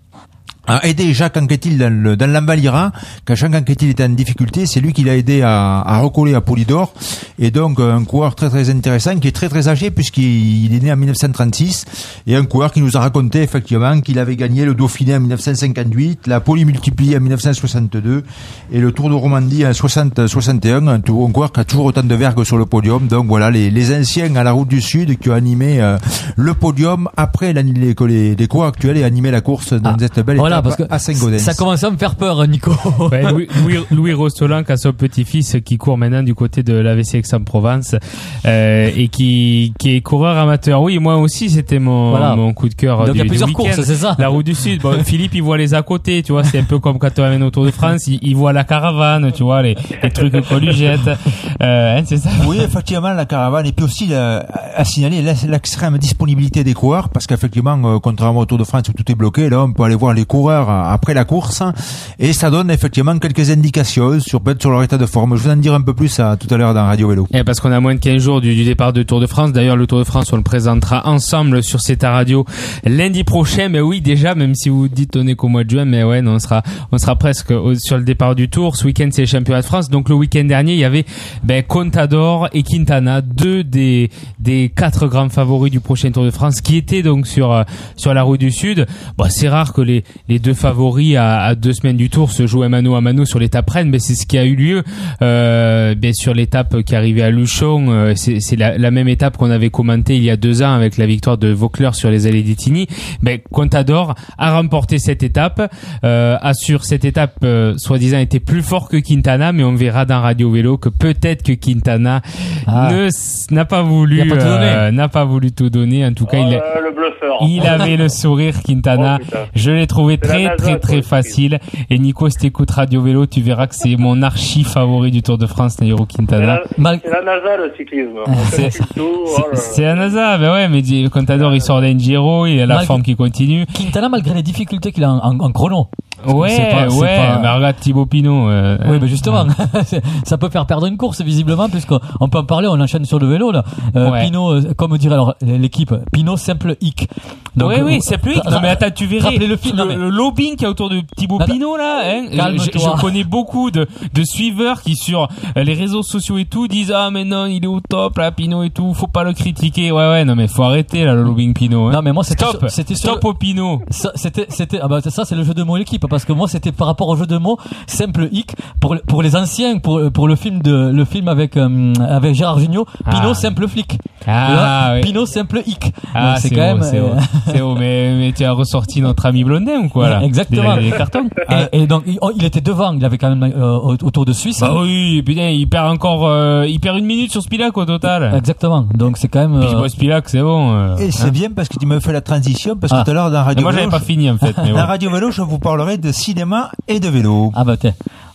Speaker 4: a aidé Jacques Anquetil dans, le, dans l'Envalira. Quand Jacques Anquetil était en difficulté, c'est lui qui l'a aidé à, à recoller à Polydor. Et donc, un coureur très très intéressant, qui est très très âgé, puisqu'il est né en dix-neuf cent trente-six. Et un coureur qui nous a raconté, effectivement, qu'il avait gagné le Dauphiné en dix-neuf cent cinquante-huit, la Polymultipliée en dix-neuf cent soixante-deux, et le Tour de Romandie en soixante soixante et un. Un, tour, un coureur qui a toujours autant de vergue sur le podium. Donc voilà, les, les anciens à la route du Sud qui ont animé euh, le podium après les, les, les, les coureurs actuels et animé la course dans
Speaker 3: ah,
Speaker 4: cette belle
Speaker 3: voilà,
Speaker 4: étape
Speaker 3: parce que
Speaker 4: à Saint-Gaudens.
Speaker 3: Ça commence à me faire peur, Nico.
Speaker 2: Ouais, Louis, Louis, Louis Rostolan qui a son petit-fils qui court maintenant du côté de l'A V C Aix-en-Provence euh, et qui, qui est coureur amateur. Oui, moi aussi c'était mon, voilà. mon coup de cœur.
Speaker 3: Donc
Speaker 2: du,
Speaker 3: il y a plusieurs
Speaker 2: week-end.
Speaker 3: courses, c'est ça.
Speaker 2: La route du Sud. Bon, Philippe il voit les à côté, tu vois, c'est un peu comme quand on amène au Tour de France, il, il voit la caravane, tu vois, les, les trucs qu'on lui jette. Euh, hein, c'est ça.
Speaker 4: Oui, effectivement, la caravane et puis aussi la, à signaler l'extrême disponibilité des coureurs parce qu'effectivement, euh, contrairement au Tour de France où tout est bloqué, là on peut aller voir les coureurs après la course et ça donne effectivement quelques indications sur peut-être sur leur état de forme. Je vous en dire un peu plus à, tout à l'heure dans Radio Vélo.
Speaker 2: Et parce qu'on a moins de quinze jours du, du départ du Tour de France. D'ailleurs, le Tour de France, on le présentera ensemble sur Ceta Radio lundi prochain. Mais oui, déjà, même si vous dites on est qu'au mois de juin, mais ouais, non, on sera, on sera presque au, sur le départ du Tour. Ce week-end, c'est les championnats de France. Donc le week-end dernier, il y avait ben, Contador et Quintana, deux des des quatre grands favoris du prochain Tour de France, qui étaient donc sur sur la route du Sud. Bon, c'est rare que les les deux favoris à, à deux semaines du Tour se jouent à mano à mano sur l'étape Rennes, mais c'est ce qui a eu lieu. Euh, bien sûr, l'étape qui arrivait à Luchon, euh, c'est, c'est la, la même étape qu'on avait commentée il y a deux ans avec la victoire de Vaucler sur les allées d'Étigny. Ben, Contador a remporté cette étape, euh, assure cette étape, euh, soi-disant était plus fort que Quintana, mais on verra dans Radio Vélo que peut-être que Quintana ah. ne n'a pas voulu,
Speaker 3: n'a pas,
Speaker 2: euh, n'a pas voulu tout donner. En tout cas,
Speaker 8: oh,
Speaker 2: il,
Speaker 8: a, le bluffeur.
Speaker 2: il avait le sourire, Quintana. Oh, je l'ai trouvé c'est très NASA, très très facile. Et Nico, si t'écoutes Radio Vélo, tu verras que c'est mon archi favori du Tour de France, Nairo Quintana.
Speaker 8: C'est la, c'est la NASA, le cyclisme.
Speaker 2: C'est, c'est, oh c'est la NASA, ben ouais, mais Contador, il sort d'un Giro, il a la Mal... forme qui continue.
Speaker 3: Quintana, malgré les difficultés qu'il a en, en, en chrono.
Speaker 2: Ouais, c'est pas, c'est ouais, pas... mais regarde Thibaut Pinot. Euh,
Speaker 3: oui, mais justement, ouais. Ça peut faire perdre une course, visiblement, puisqu'on on peut en parler, on enchaîne sur le vélo, là. Euh, ouais. Pinot, comme dirait alors l'équipe, Pinot simple hic.
Speaker 2: Donc, oui, oui, simple hic. Non, mais attends, tu verrais.
Speaker 3: Le, film,
Speaker 2: le,
Speaker 3: mais...
Speaker 2: le lobbying qu'il y a autour de Thibaut Pinot, là, hein. Je, je connais beaucoup de, de suiveurs qui, sur les réseaux sociaux et tout, disent, ah, mais non, il est au top, là, Pinot et tout, faut pas le critiquer. Ouais, ouais, non, mais faut arrêter, là, le lobbying Pinot, hein.
Speaker 3: Non, mais moi, c'était,
Speaker 2: stop,
Speaker 3: sur, c'était
Speaker 2: stop
Speaker 3: sur
Speaker 2: au Pinot.
Speaker 3: Ça, c'était, c'était, ah bah, ça, c'est le jeu de mots l'équipe, parce que moi, c'était par rapport au jeu de mots, simple hic, pour, pour les anciens, pour, pour le film de, le film avec, euh, avec Gérard Jugnot, Pinot, ah. simple flic.
Speaker 2: Ah,
Speaker 3: là,
Speaker 2: oui.
Speaker 3: Pinot, simple hic.
Speaker 2: Ah,
Speaker 3: donc, c'est,
Speaker 2: c'est
Speaker 3: quand
Speaker 2: beau,
Speaker 3: même,
Speaker 2: c'est
Speaker 3: euh...
Speaker 2: beau. C'est beau, mais, mais tu as ressorti notre ami Blondin ou quoi, là?
Speaker 3: Exactement.
Speaker 2: Les, les cartons.
Speaker 3: Et, et donc, il, il était devant, il avait quand même, euh, autour de Suisse.
Speaker 2: Bah oui, putain, il perd encore, euh, il perd une minute sur Spilac au total.
Speaker 3: Exactement. Donc, c'est quand même,
Speaker 2: Puis, euh... Spilac, c'est bon. Euh,
Speaker 4: et c'est hein? bien parce que tu me fais la transition, parce que ah. tout à l'heure, dans Radio
Speaker 2: Vélo. Moi, j'avais
Speaker 4: je...
Speaker 2: pas fini, en fait. Mais
Speaker 4: dans
Speaker 2: ouais.
Speaker 4: Radio Vélo, je vous parlerai de cinéma et de vélo.
Speaker 3: Ah, bah, tiens.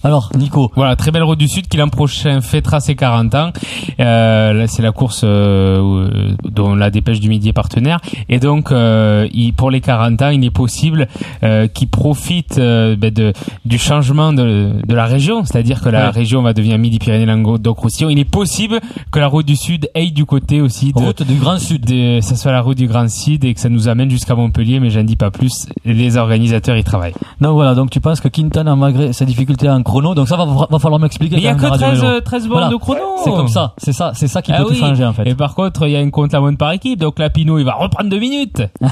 Speaker 3: Alors, Nico.
Speaker 2: Voilà, très belle route du Sud qui l'an prochain fêtera ses quarante ans. Euh, là, c'est la course euh, dont la Dépêche du Midi est partenaire. Et donc, euh, il, pour les quarante ans, il est possible euh, qu'ils profitent euh, ben de, du changement de, de la région. C'est-à-dire que la ouais. région va devenir Midi-Pyrénées-Languedoc-Roussillon. Il est possible que la route du Sud aille du côté aussi de...
Speaker 3: Route du Grand Sud.
Speaker 2: De, ça soit la route du Grand Sud et que ça nous amène jusqu'à Montpellier, mais j'en dis pas plus. Les organisateurs y travaillent.
Speaker 3: Donc voilà, donc tu penses que Quintana, malgré sa difficulté en chrono, donc ça va, va falloir m'expliquer.
Speaker 2: Mais il y a que treize, treize bornes voilà. de chrono.
Speaker 3: C'est comme ça, c'est ça, c'est ça qui ah peut oui. tout changer en fait.
Speaker 2: Et par contre, il y a une contre-la-montre par équipe, donc là, Pinot, il va reprendre deux minutes.
Speaker 8: On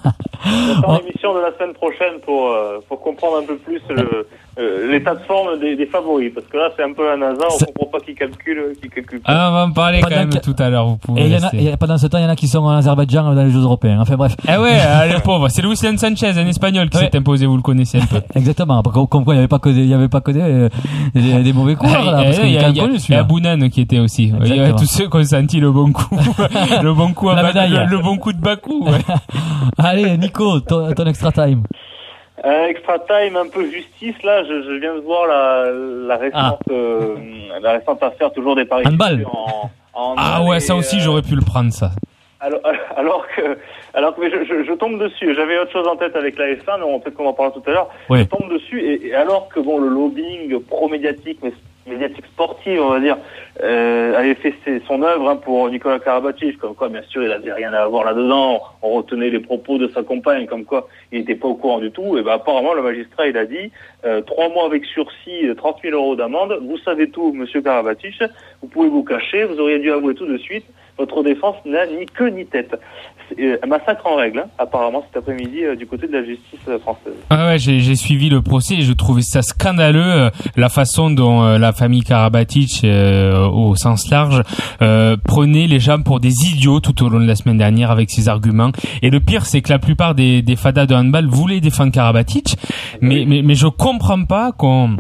Speaker 8: va faire l'émission de la semaine prochaine pour, euh, pour comprendre un peu plus le, euh, l'état de forme des, des favoris, parce que là, c'est un peu un hasard, on comprend pas qui calcule, qui calcule pas.
Speaker 2: Ah, on va en parler pendant quand même que... tout à l'heure, vous pouvez.
Speaker 3: Et, y en a, et pendant ce temps, il y en a qui sont en Azerbaïdjan dans les Jeux Européens. Enfin bref.
Speaker 2: Ah ouais, les pauvres. C'est Luis Sanchez, un Espagnol, qui ouais. s'est imposé, vous le connaissez un peu.
Speaker 3: Exactement. Comme quoi, il n'y avait pas que des, il y avait pas que des, euh, des, des mauvais coureurs, là, parce qu'il y a, il y a, il y a
Speaker 2: Bounan qui était aussi. Exactement. Il y a tous ceux qui ont senti le bon coup. le bon coup à Bakou, le, le bon coup de Bakou, ouais.
Speaker 3: Allez, Nico, ton, ton extra time.
Speaker 8: Euh, extra time, un peu justice, là, je, je viens de voir la, la récente, ah. euh, la récente affaire toujours des paris
Speaker 3: en,
Speaker 8: en
Speaker 2: Ah ouais, ça aussi, euh, j'aurais pu le prendre, ça.
Speaker 8: Alors, alors que, alors que je, je, je tombe dessus. J'avais autre chose en tête avec la F un, mais peut-être qu'on en parlera tout à l'heure.
Speaker 2: Oui.
Speaker 8: Je tombe dessus et, et alors que bon, le lobbying pro-médiatique, mais médiatique sportive, on va dire, euh, avait fait ses, son œuvre hein, pour Nicolas Karabatic, comme quoi, bien sûr, il avait rien à avoir là-dedans. On retenait les propos de sa compagne, comme quoi il n'était pas au courant du tout. Et ben apparemment, le magistrat, il a dit euh, trois mois avec sursis, trente mille euros d'amende. Vous savez tout, Monsieur Karabatic. Vous pouvez vous cacher. Vous auriez dû avouer tout de suite. Votre défense n'a ni queue ni tête. C'est un massacre en règle, hein, apparemment, cet après-midi, euh, du côté de la justice euh, française.
Speaker 2: Ah ouais, j'ai, j'ai suivi le procès et je trouvais ça scandaleux, euh, la façon dont euh, la famille Karabatic, euh, au sens large, euh, prenait les gens pour des idiots tout au long de la semaine dernière avec ses arguments. Et le pire, c'est que la plupart des, des fadas de handball voulaient défendre Karabatic, mais, oui. mais, mais je comprends pas qu'on...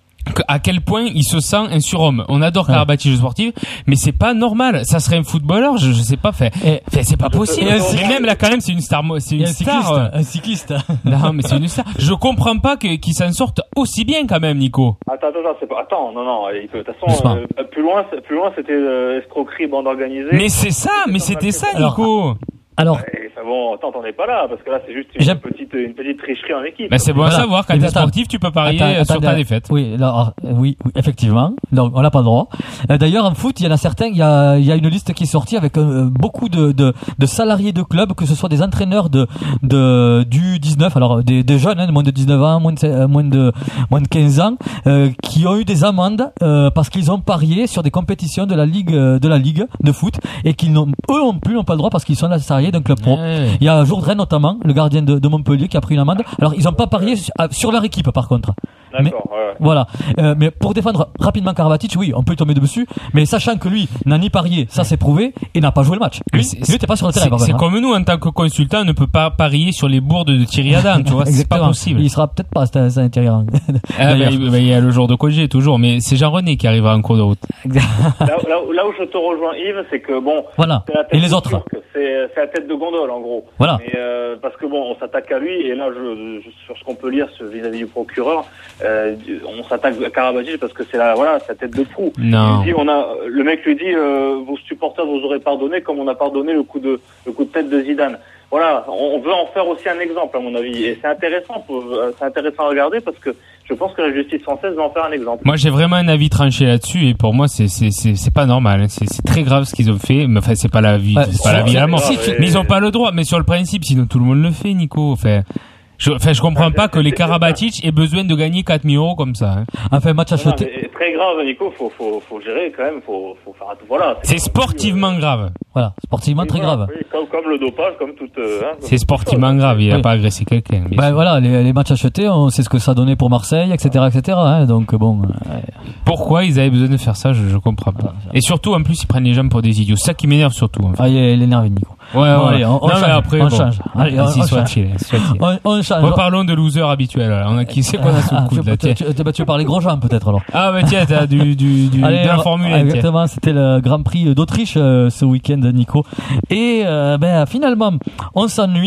Speaker 2: à quel point il se sent un surhomme. On adore Karabatic le sportif, mais c'est pas normal. Ça serait un footballeur, je, je sais pas, fait, fait c'est pas possible. Mais même là quand même c'est une star, c'est une
Speaker 3: un
Speaker 2: star.
Speaker 3: Cycliste, un cycliste.
Speaker 2: Non mais c'est une star. Je comprends pas que, qu'il s'en sorte aussi bien quand même, Nico.
Speaker 8: Attends, attends, c'est pas. Attends, non, non. Il peut, de toute façon, euh, plus loin, plus loin, c'était euh, escroquerie, bande organisée.
Speaker 2: Mais c'est ça, mais c'était ça, Nico.
Speaker 3: Alors, Alors,
Speaker 8: ouais, bon, attends, t'en es pas là, parce que là, c'est juste une J'aime... petite, une petite tricherie en équipe.
Speaker 2: Mais c'est bon voilà. à savoir, quand t'es sportif, tu peux parier attends, sur attends, ta défaite.
Speaker 3: Oui, là, oui, oui, effectivement. Donc, on n'a pas le droit. D'ailleurs, en foot, il y en a certains, il y a, il y a une liste qui est sortie avec euh, beaucoup de, de, de salariés de clubs, que ce soit des entraîneurs de, de, du dix-neuf, alors, des, des jeunes, hein, de moins de dix-neuf ans, moins de, moins de, moins de quinze ans, euh, qui ont eu des amendes, euh, parce qu'ils ont parié sur des compétitions de la ligue, de la ligue de foot, et qu'ils n'ont, eux non plus n'ont pas le droit parce qu'ils sont salariés d'un club pro. Ouais. Il y a Jourdain notamment, le gardien de, de Montpellier, qui a pris une amende. Alors ils n'ont pas parié sur, sur leur équipe par contre.
Speaker 8: D'accord,
Speaker 3: mais,
Speaker 8: ouais.
Speaker 3: Voilà. Euh, mais pour défendre rapidement Karabatic, oui, on peut tomber dessus, mais sachant que lui n'a ni parié, ça c'est prouvé, et n'a pas joué le match. Lui, lui n'était pas sur le terrain.
Speaker 2: C'est, c'est
Speaker 3: hein.
Speaker 2: comme nous, en tant que consultant, on ne peut pas parier sur les bourdes de Thierry Adam, tu vois, c'est pas possible.
Speaker 3: Il sera peut-être pas, c'est un Thierry Adam.
Speaker 2: Ah, bah, il y a le jour de congé toujours, mais c'est Jean-René qui arrivera en cours de route.
Speaker 8: là, là, là où je te rejoins Yves, c'est que bon,
Speaker 3: voilà.
Speaker 8: C'est la tête
Speaker 3: et les autres.
Speaker 8: Turc, c'est, c'est la tête de gondole en gros.
Speaker 3: Voilà.
Speaker 8: Mais, euh, parce que bon, on s'attaque à lui, et là, je, je, sur ce qu'on peut lire vis-à-vis du procureur, euh, on s'attaque à Karabatic parce que c'est la, voilà, sa tête de proue.
Speaker 2: Non.
Speaker 8: Il dit, on a, le mec lui dit, euh, vos supporters vous aurez pardonné comme on a pardonné le coup de, le coup de tête de Zidane. Voilà, on veut en faire aussi un exemple à mon avis, et c'est intéressant, pour, c'est intéressant à regarder parce que je pense que la justice française va en faire un exemple.
Speaker 2: Moi, j'ai vraiment un avis tranché là-dessus, et pour moi, c'est c'est c'est, c'est pas normal. Hein. C'est, c'est très grave ce qu'ils ont fait. Mais enfin, c'est pas la vie, ouais, c'est pas la vie à la mort. Si, mais ils ont pas le droit. Mais sur le principe, sinon tout le monde le fait, Nico. Enfin. Je, enfin, je comprends pas que les Karabatic aient besoin de gagner quatre mille euros comme ça. Hein.
Speaker 3: Enfin, match à chuter.
Speaker 8: C'est très grave, Nico. Faut, faut, faut gérer quand même. Faut, faut faire. Voilà.
Speaker 2: C'est, c'est sportivement plus, euh... grave.
Speaker 3: Voilà, sportivement oui, très
Speaker 8: voilà,
Speaker 3: grave.
Speaker 8: Oui, comme, comme le dopage, comme toute. Euh, hein,
Speaker 2: c'est sportivement chose. grave. Il a oui. pas agressé quelqu'un.
Speaker 3: Ben voilà, les, les matchs achetés, on sait ce que ça donnait pour Marseille, et cetera, et cetera. Hein, donc bon. Euh...
Speaker 2: Pourquoi ils avaient besoin de faire ça, je, je comprends pas. Ah, et surtout, en plus, ils prennent les gens pour des idiots. C'est ça qui m'énerve surtout. En fait.
Speaker 3: Ah, il est énervé, Nico.
Speaker 2: Ouais, ouais.
Speaker 3: Bon, allez, on, on
Speaker 2: non,
Speaker 3: change.
Speaker 2: Mais après,
Speaker 3: on
Speaker 2: bon,
Speaker 3: change. Allez, on, on,
Speaker 2: soit
Speaker 3: change.
Speaker 2: Chill, soit chill.
Speaker 3: On, on change.
Speaker 2: Reparlons de loser habituel. On a qui c'est qu'on a sous le coude
Speaker 3: ah,
Speaker 2: là.
Speaker 3: Tu, tu, tu, tu veux parler gros gens peut-être alors.
Speaker 2: Ah bah tiens, t'as du du du
Speaker 3: allez,
Speaker 2: de la Formule un.
Speaker 3: Exactement, c'était le Grand Prix d'Autriche euh, ce week-end, Nico. Et euh, ben finalement, on s'ennuie.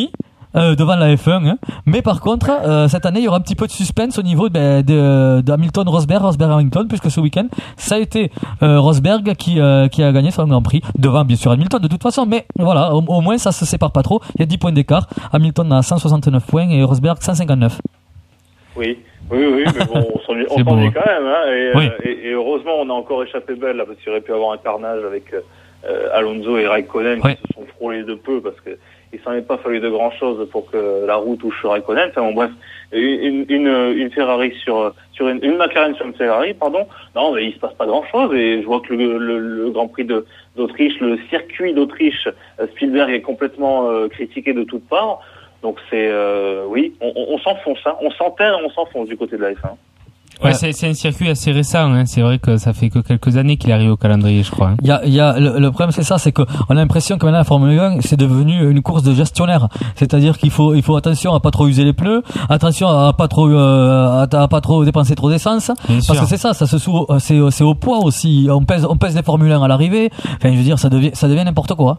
Speaker 3: euh, devant la F un. Hein. Mais par contre, euh, cette année, il y aura un petit peu de suspense au niveau ben, de, de Hamilton-Rosberg, Rosberg-Hamilton, puisque ce week-end, ça a été euh, Rosberg qui, euh, qui a gagné son Grand Prix, devant bien sûr Hamilton de toute façon, mais voilà, au, au moins ça se sépare pas trop. Il y a dix points d'écart. Hamilton a cent soixante-neuf points et Rosberg cent cinquante-neuf.
Speaker 8: Oui, oui, oui, mais bon, on s'ennuie, on
Speaker 3: beau,
Speaker 8: s'ennuie
Speaker 3: hein.
Speaker 8: quand même, hein, et,
Speaker 3: Oui.
Speaker 8: euh, et, et heureusement, on a encore échappé belle, là, parce qu'il aurait pu avoir un carnage avec euh, Alonso et Raikkonen
Speaker 3: Oui.
Speaker 8: qui se sont frôlés de peu, parce que il s'en est pas fallu de grand chose pour que la roue touche Raikkonen. Enfin bon, bref, une, une, une Ferrari sur, sur une, une McLaren sur une Ferrari, pardon. Non, mais il se passe pas grand chose, et je vois que le, le, le Grand Prix de, d'Autriche, le circuit d'Autriche, Spielberg est complètement euh, critiqué de toutes parts. Donc c'est euh, oui, on, on, on s'enfonce, hein, on s'enterre, on s'enfonce du côté de la F un.
Speaker 2: Ouais, c'est, c'est un circuit assez récent, hein. C'est vrai que ça fait que quelques années qu'il arrive au calendrier, je crois. Hein.
Speaker 3: Il y a, il y a le, le problème c'est ça, c'est que on a l'impression que maintenant la Formule un c'est devenu une course de gestionnaire. C'est-à-dire qu'il faut, il faut attention à pas trop user les pneus, attention à pas trop, euh, à, à pas trop dépenser trop d'essence,
Speaker 2: Bien
Speaker 3: parce
Speaker 2: sûr.
Speaker 3: que c'est ça, ça se sous, c'est, c'est au poids aussi. On pèse, on pèse les Formule un à l'arrivée. Enfin, je veux dire, ça devient, ça devient n'importe quoi.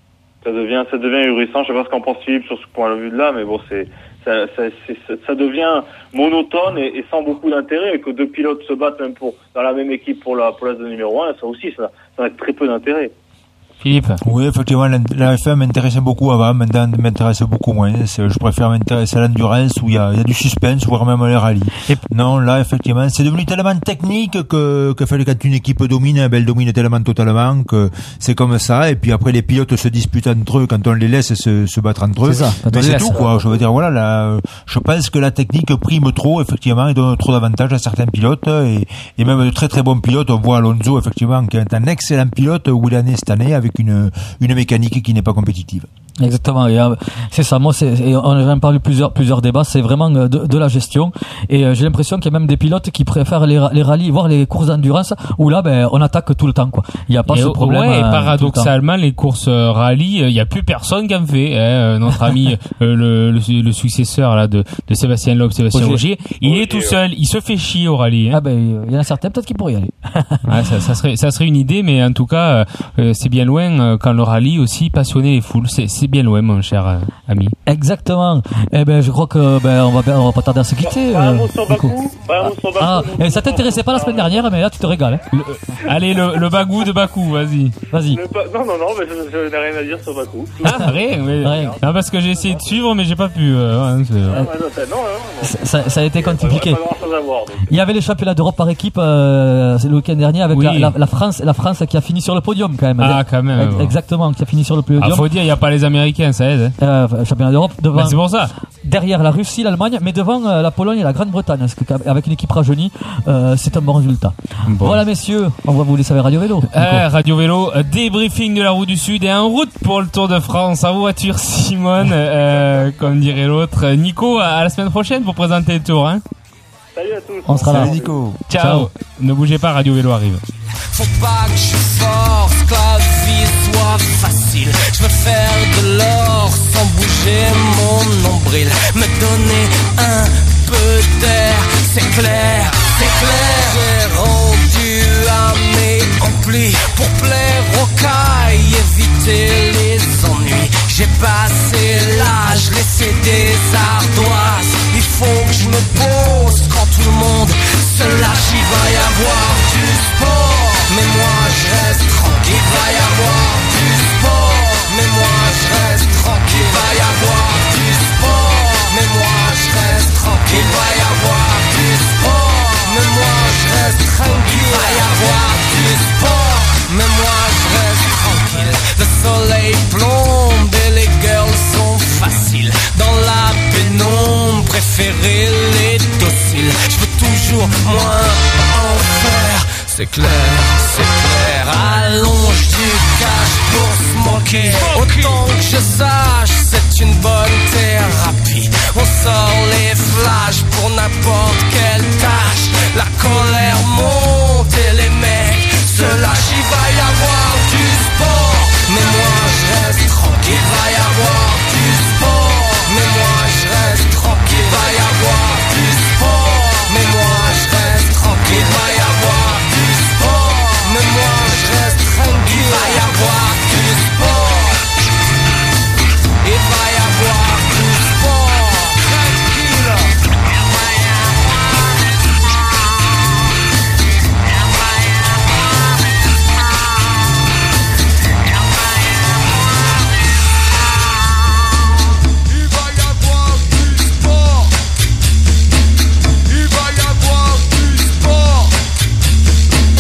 Speaker 8: Ça devient, ça devient ahurissant. Je sais pas ce qu'en pense Philippe sur ce point de vue-là, mais bon, c'est, ça, ça, c'est, ça devient monotone et, et sans beaucoup d'intérêt, et que deux pilotes se battent même pour, dans la même équipe pour la place de numéro un, ça aussi, ça, ça a très peu d'intérêt.
Speaker 2: Philippe.
Speaker 4: Oui, effectivement, la, la F un m'intéressait beaucoup avant, maintenant m'intéresse beaucoup moins. C'est, je préfère m'intéresser à l'endurance où il y a, il y a du suspense, voire même les rallyes.
Speaker 2: Et...
Speaker 4: Non, là, effectivement, c'est devenu tellement technique que, que fait quand une équipe domine, ben, elle domine tellement totalement que c'est comme ça. Et puis après, les pilotes se disputent entre eux quand on les laisse se, se battre entre eux.
Speaker 3: C'est ça.
Speaker 4: Mais c'est tout, quoi. Je veux dire, voilà, là, je pense que la technique prime trop, effectivement, et donne trop d'avantages à certains pilotes, et, et même de très très bons pilotes. On voit Alonso, effectivement, qui est un excellent pilote où il en est cette année avec une, une mécanique qui n'est pas compétitive.
Speaker 3: Exactement, et euh, c'est ça. Moi, c'est, et on en parle plusieurs plusieurs débats. C'est vraiment de, de la gestion. Et euh, j'ai l'impression qu'il y a même des pilotes qui préfèrent les, les rallyes, voire les courses d'endurance, où là, ben, on attaque tout le temps, quoi. Il n'y a pas
Speaker 2: et
Speaker 3: ce problème.
Speaker 2: Ouais, et
Speaker 3: euh,
Speaker 2: paradoxalement, les courses euh, rallye, il y a plus personne qui en fait. Hein. Notre ami, euh, le, le, le successeur là de, de Sébastien Loeb, Sébastien Ogier, il
Speaker 8: Ogier,
Speaker 2: est tout
Speaker 8: ouais.
Speaker 2: seul. Il se fait chier au rallye. Hein.
Speaker 3: Ah ben, il y en a certains peut-être qui pourraient y aller.
Speaker 2: Ouais, ça, ça serait, ça serait une idée, mais en tout cas, euh, c'est bien loin euh, quand le rallye aussi passionner les foules. C'est, c'est bien loin, mon cher. Ami.
Speaker 3: Exactement. Eh ben, je crois que ben on va on va pas tarder à se quitter.
Speaker 8: Pas un
Speaker 3: euh,
Speaker 8: mot sur
Speaker 3: Nico.
Speaker 8: Bakou, pas un mot sur Bakou.
Speaker 3: Ah, et ça t'intéressait pas la semaine dernière, mais là tu te régales. Hein.
Speaker 2: Le, allez, le, le bagou de Bakou, vas-y.
Speaker 3: Vas-y.
Speaker 8: Le ba- Non, non, non, mais je, je n'ai rien à dire sur Bakou.
Speaker 2: Ah, rien, mais,
Speaker 3: Rien.
Speaker 2: non, parce que j'ai essayé de suivre, mais j'ai pas pu. Euh, ouais, c'est...
Speaker 8: Ah, ouais, non, c'est- non, non, non.
Speaker 3: Ça, ça, ça a été
Speaker 8: Pas
Speaker 3: compliqué.
Speaker 8: grand chose à voir. donc.
Speaker 3: Il y avait les championnats d'Europe par équipe euh, c'est le week-end dernier avec
Speaker 2: Oui.
Speaker 3: la, la, la France, la France qui a fini sur le podium quand même.
Speaker 2: Ah, quand même.
Speaker 3: Ex-
Speaker 2: bon.
Speaker 3: Exactement, qui a fini sur le podium.
Speaker 2: Ah, faut dire, il y a pas les Américains, ça aide. Hein.
Speaker 3: Euh, championnat d'Europe devant.
Speaker 2: Ben, c'est pour ça.
Speaker 3: Derrière la Russie, l'Allemagne, mais devant euh, la Pologne et la Grande-Bretagne, parce que avec une équipe rajeunie, euh, c'est un bon résultat.
Speaker 2: Bon.
Speaker 3: Voilà messieurs, on va vous laisser avec Radio Vélo.
Speaker 2: Euh, Radio Vélo, euh, débriefing de la route du Sud et en route pour le Tour de France en voiture, Simone, euh, comme dirait l'autre. Nico, à la semaine prochaine pour présenter le Tour. Hein.
Speaker 8: Salut à tous.
Speaker 3: On sera là.
Speaker 4: Salut Nico.
Speaker 2: Ciao.
Speaker 3: Ciao.
Speaker 2: Ne bougez pas, Radio Vélo arrive.
Speaker 1: Faut pas que je force, que la vie soit facile. Je veux faire de l'or sans bouger mon nombril. Me donner un peu d'air, c'est clair, c'est clair. J'ai rendu à mes amplis pour plaire aux cailles, éviter les ennuis. J'ai passé l'âge, laissé des ardoises. Il faut que je me pose quand tout le monde se lâche. Il va y avoir du sport, mais moi je reste tranquille. Il va y avoir du sport, mais moi je reste tranquille. Il va y avoir du sport, mais moi je reste tranquille. Il va y avoir du sport, mais moi je reste tranquille. Il va y avoir du sport, mais moi je reste tranquille. Le soleil plombe et les girls sont faciles. Dans la pénombre, préférer les dociles. Je veux toujours moins en faire. C'est clair, c'est clair. Allonge du cash pour se moquer. Autant que je sache, c'est une bonne